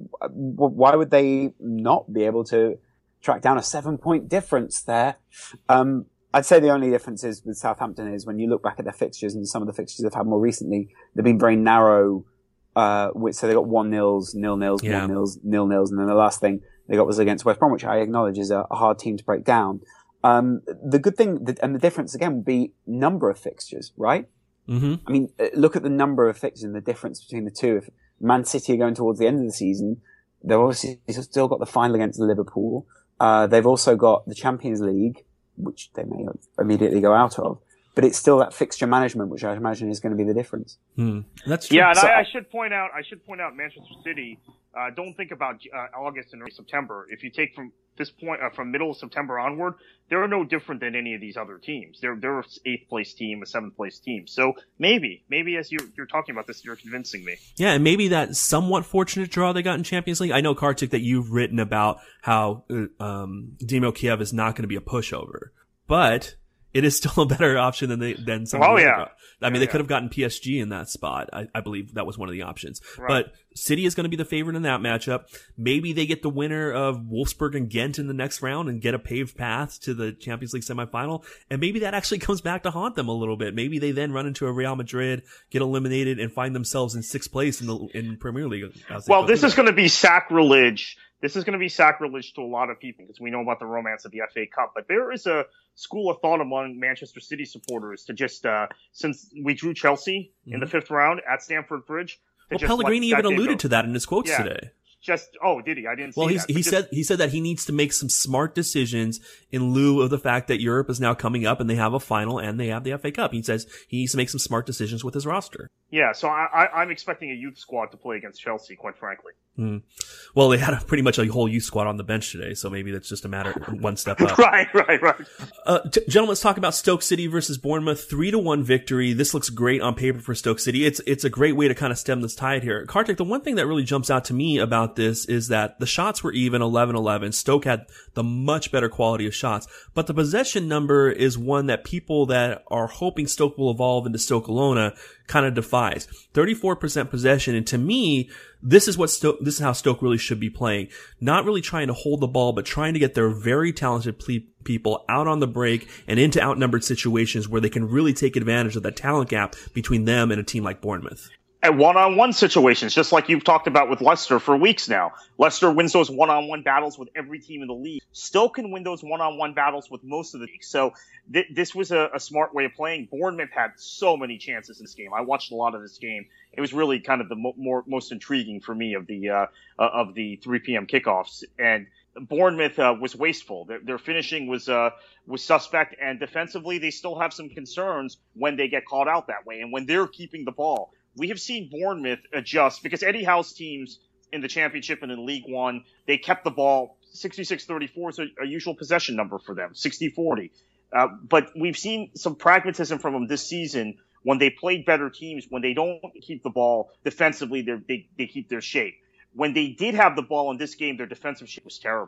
why would they not be able to track down a seven-point difference there? Um, I'd say the only difference is with Southampton is when you look back at their fixtures, and some of the fixtures they've had more recently, they've been very narrow. Uh, with, so they got one nils, nil nils, yeah. one nils, nil nils, and then the last thing they got was against West Brom, which I acknowledge is a, a hard team to break down. Um, the good thing, that, and the difference again would be number of fixtures, right? Mm-hmm. I mean, look at the number of fixtures and the difference between the two. If Man City are going towards the end of the season, they've obviously still got the final against Liverpool. Uh, they've also got the Champions League, which they may immediately go out of. But it's still that fixture management, which I imagine is going to be the difference. Hmm. That's true. Yeah, and So- I, I should point out, I should point out, Manchester City. Uh, don't think about uh, August and early September. If you take from this point, uh, from middle of September onward, they're no different than any of these other teams. They're they're an eighth place team, a seventh place team. So maybe, maybe as you're you're talking about this, you're convincing me. Yeah, and maybe that somewhat fortunate draw they got in Champions League. I know, Kartik, that you've written about how uh, um, Dynamo Kiev is not going to be a pushover, but it is still a better option than they than some. Oh of the yeah. other. I mean, Yeah, they yeah. could have gotten P S G in that spot. I, I believe that was one of the options. Right. But City is going to be the favorite in that matchup. Maybe they get the winner of Wolfsburg and Ghent in the next round and get a paved path to the Champions League semifinal. And maybe that actually comes back to haunt them a little bit. Maybe they then run into a Real Madrid, get eliminated, and find themselves in sixth place in the in Premier League. as they Well, go this through is that. going to be sacrilege. This is going to be sacrilege to a lot of people because we know about the romance of the F A Cup. But there is a school of thought among Manchester City supporters to just, uh, since we drew Chelsea in the fifth round at Stamford Bridge. to Well, just Pellegrini let even that game alluded go. to that in his quotes Yeah. today. Just, oh, did he? I didn't see Well, he's, that. But he just- said he said that he needs to make some smart decisions in lieu of the fact that Europe is now coming up and they have a final and they have the F A Cup. He says he needs to make some smart decisions with his roster. Yeah, so I, I, I'm expecting a youth squad to play against Chelsea, quite frankly. Hmm. Well, they had a, pretty much a whole youth squad on the bench today, so maybe that's just a matter of one step up. Right, right, right. Uh, t- gentlemen, let's talk about Stoke City versus Bournemouth. Three to one victory. This looks great on paper for Stoke City. It's it's a great way to kind of stem this tide here. Kartik, the one thing that really jumps out to me about this is that the shots were even eleven eleven. Stoke had the much better quality of shots, but the possession number is one that people that are hoping Stoke will evolve into Stoke Alona kind of defies. thirty-four percent possession, and to me, this is what Stoke, this is how Stoke really should be playing. Not really trying to hold the ball, but trying to get their very talented ple- people out on the break and into outnumbered situations where they can really take advantage of that talent gap between them and a team like Bournemouth. At one-on-one situations, just like you've talked about with Leicester for weeks now. Leicester wins those one-on-one battles with every team in the league. Still can win those one-on-one battles with most of the league. So th- this was a, a smart way of playing. Bournemouth had so many chances in this game. I watched a lot of this game. It was really kind of the mo- more most intriguing for me of the uh, uh, of the three p.m. kickoffs. And Bournemouth uh, was wasteful. Their, their finishing was uh, was suspect, and defensively they still have some concerns when they get caught out that way and when they're keeping the ball. We have seen Bournemouth adjust because Eddie Howe's teams in the Championship and in League One, they kept the ball. sixty-six thirty-four is a, a usual possession number for them, sixty forty. Uh, but we've seen some pragmatism from them this season when they played better teams. When they don't keep the ball defensively, they they they keep their shape. When they did have the ball in this game, their defensive shape was terrible.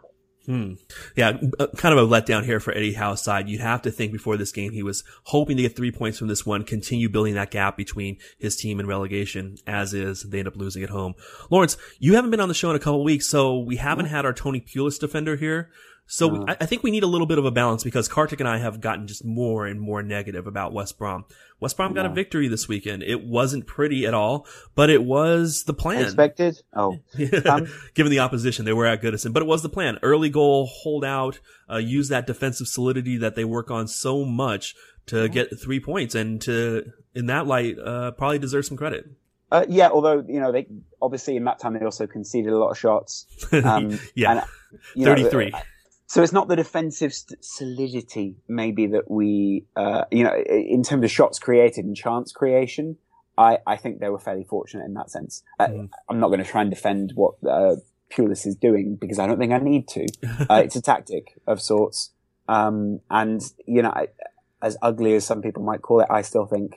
Hmm. Yeah, kind of a letdown here for Eddie Howe's side. You'd have to think before this game he was hoping to get three points from this one, continue building that gap between his team and relegation. As is, they end up losing at home. Lawrence, you haven't been on the show in a couple of weeks, so we haven't had our Tony Pulis defender here. So we, I think we need a little bit of a balance because Kartik and I have gotten just more and more negative about West Brom. West Brom got a victory this weekend. It wasn't pretty at all, but it was the plan. Expected? Oh. Um, Given the opposition, they were at Goodison, but it was the plan. Early goal, hold out, uh, use that defensive solidity that they work on so much to get three points and to, in that light, uh, probably deserve some credit. Uh, yeah, although, you know, they obviously in that time they also conceded a lot of shots. Um, yeah. And, you thirty-three. Know, So it's not the defensive st- solidity, maybe, that we, uh, you know, in terms of shots created and chance creation, I, I think they were fairly fortunate in that sense. Uh, mm. I'm not going to try and defend what uh, Pulis is doing because I don't think I need to. Uh, it's a tactic of sorts. Um, and, you know, I, as ugly as some people might call it, I still think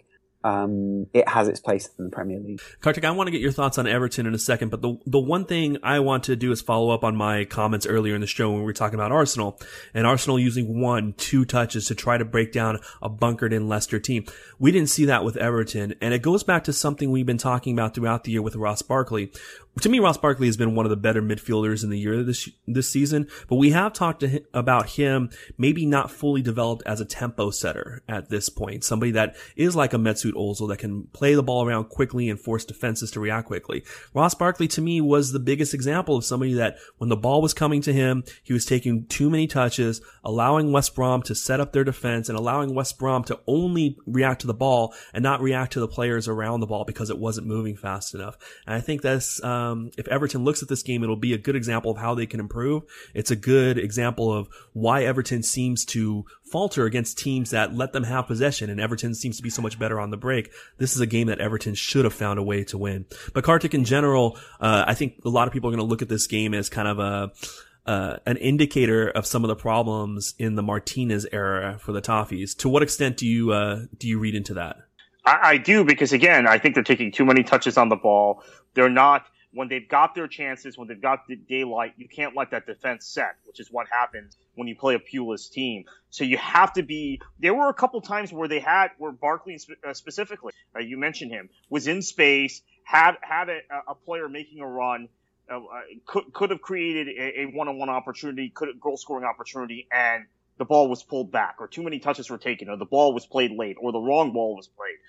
Um, it has its place in the Premier League. Kartik, I want to get your thoughts on Everton in a second, but the the one thing I want to do is follow up on my comments earlier in the show when we were talking about Arsenal, and Arsenal using one, two touches to try to break down a bunkered-in Leicester team. We didn't see that with Everton, and it goes back to something we've been talking about throughout the year with Ross Barkley. To me, Ross Barkley has been one of the better midfielders in the year this this season, but we have talked to him, about him maybe not fully developed as a tempo setter at this point. Somebody that is like a Mesut Ozil that can play the ball around quickly and force defenses to react quickly. Ross Barkley, to me, was the biggest example of somebody that when the ball was coming to him, he was taking too many touches, allowing West Brom to set up their defense and allowing West Brom to only react to the ball and not react to the players around the ball because it wasn't moving fast enough. And I think that's, um, Um, if Everton looks at this game, it'll be a good example of how they can improve. It's a good example of why Everton seems to falter against teams that let them have possession, and Everton seems to be so much better on the break. This is a game that Everton should have found a way to win. But Kartik, in general, uh, I think a lot of people are going to look at this game as kind of a Uh, an indicator of some of the problems in the Martinez era for the Toffees. To what extent do you uh, do you read into that? I, I do, because again, I think they're taking too many touches on the ball. They're not, when they've got their chances, when they've got the daylight, you can't let that defense set, which is what happens when you play a Pulis team. So you have to be, there were a couple times where they had, where Barkley uh, specifically, uh, you mentioned him, was in space, had, had a, a player making a run, Uh, could could have created a, a one-on-one opportunity, could have goal scoring opportunity, and the ball was pulled back, or too many touches were taken, or the ball was played late, or the wrong ball was played.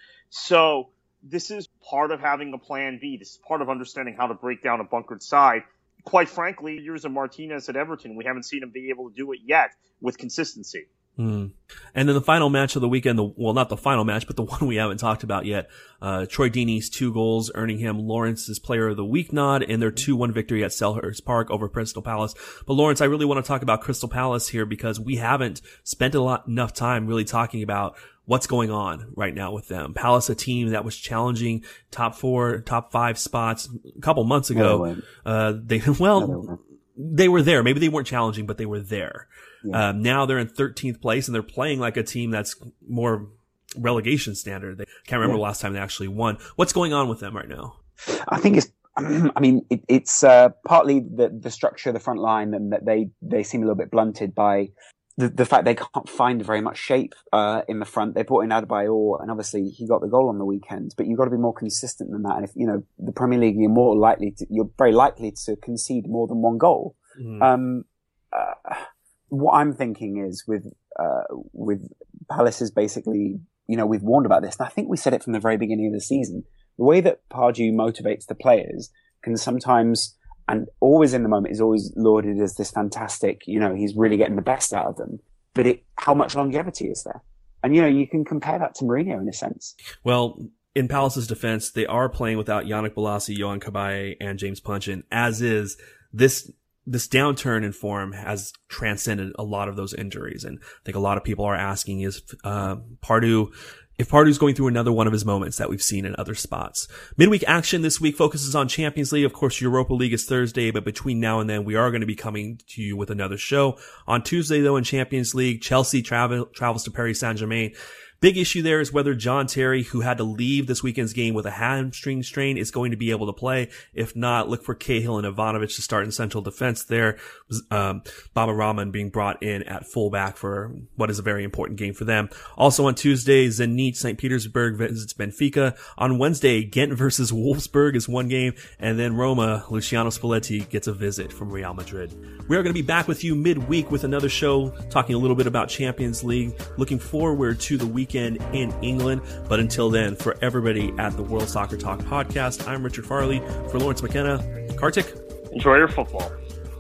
So this is part of having a plan B. This is part of understanding how to break down a bunkered side. Quite frankly, years of Martinez at Everton, we haven't seen him be able to do it yet with consistency. Mm. And then the final match of the weekend, the, well, not the final match, but the one we haven't talked about yet. Uh, Troy Deeney's two goals, earning him Lawrence's Player of the Week nod in their two one victory at Selhurst Park over Crystal Palace. But Lawrence, I really want to talk about Crystal Palace here because we haven't spent a lot, enough time really talking about what's going on right now with them. Palace, a team that was challenging top four, top five spots a couple months ago. Uh, they, well, they were there. Maybe they weren't challenging, but they were there. Yeah. Um, now they're in thirteenth place and they're playing like a team that's more relegation standard. They can't remember yeah. the last time they actually won. What's going on with them right now? I think it's, I mean, it, it's, uh, partly the, the structure of the front line, and that they, they seem a little bit blunted by the, the fact they can't find very much shape, uh, in the front. They brought in Adebayor, and obviously he got the goal on the weekend, but you've got to be more consistent than that. And if, you know, the Premier League, you're more likely to, you're very likely to concede more than one goal. Mm. Um, uh, What I'm thinking is with, uh, with Palace is basically, you know, we've warned about this, and I think we said it from the very beginning of the season. The way that Pardew motivates the players can sometimes, and always in the moment, is always lauded as this fantastic, you know, he's really getting the best out of them. But it, how much longevity is there? And, you know, you can compare that to Mourinho in a sense. Well, in Palace's defense, they are playing without Yannick Bolasie, Yohan Cabaye, and James Puncheon, as is this This downturn in form has transcended a lot of those injuries. And I think a lot of people are asking is, uh, Pardew, if Pardew's going through another one of his moments that we've seen in other spots. Midweek action this week focuses on Champions League. Of course, Europa League is Thursday, but between now and then, we are going to be coming to you with another show. On Tuesday, though, in Champions League, Chelsea travel, travels to Paris Saint-Germain. Big issue there is whether John Terry, who had to leave this weekend's game with a hamstring strain, is going to be able to play. If not, look for Cahill and Ivanovic to start in central defense there. Um, Baba Rahman being brought in at fullback for what is a very important game for them. Also on Tuesday, Zenit Saint Petersburg visits Benfica. On Wednesday, Ghent versus Wolfsburg is one game. And then Roma, Luciano Spalletti gets a visit from Real Madrid. We are going to be back with you midweek with another show talking a little bit about Champions League. Looking forward to the weekend in England. But until then, for everybody at the World Soccer Talk podcast, I'm Richard Farley. For Lawrence McKenna, Kartik. Enjoy your football.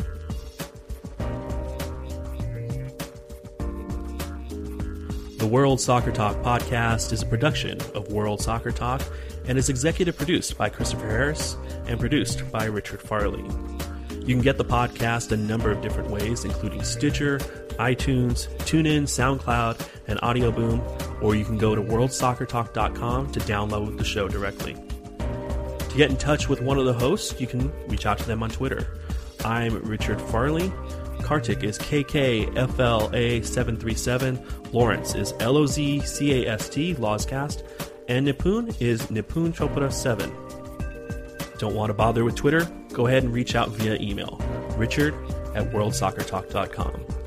The World Soccer Talk podcast is a production of World Soccer Talk and is executive produced by Christopher Harris and produced by Richard Farley. You can get the podcast a number of different ways, including Stitcher, iTunes, TuneIn, SoundCloud, and Audio Boom, or you can go to world soccer talk dot com to download the show directly. To get in touch with one of the hosts, you can reach out to them on Twitter. I'm Richard Farley. Kartik is K K F L A seven three seven. Lawrence is L O Z C A S T, Lawscast. And Nipun is Nipun Chopra seven. Don't want to bother with Twitter? Go ahead and reach out via email. Richard at world soccer talk dot com.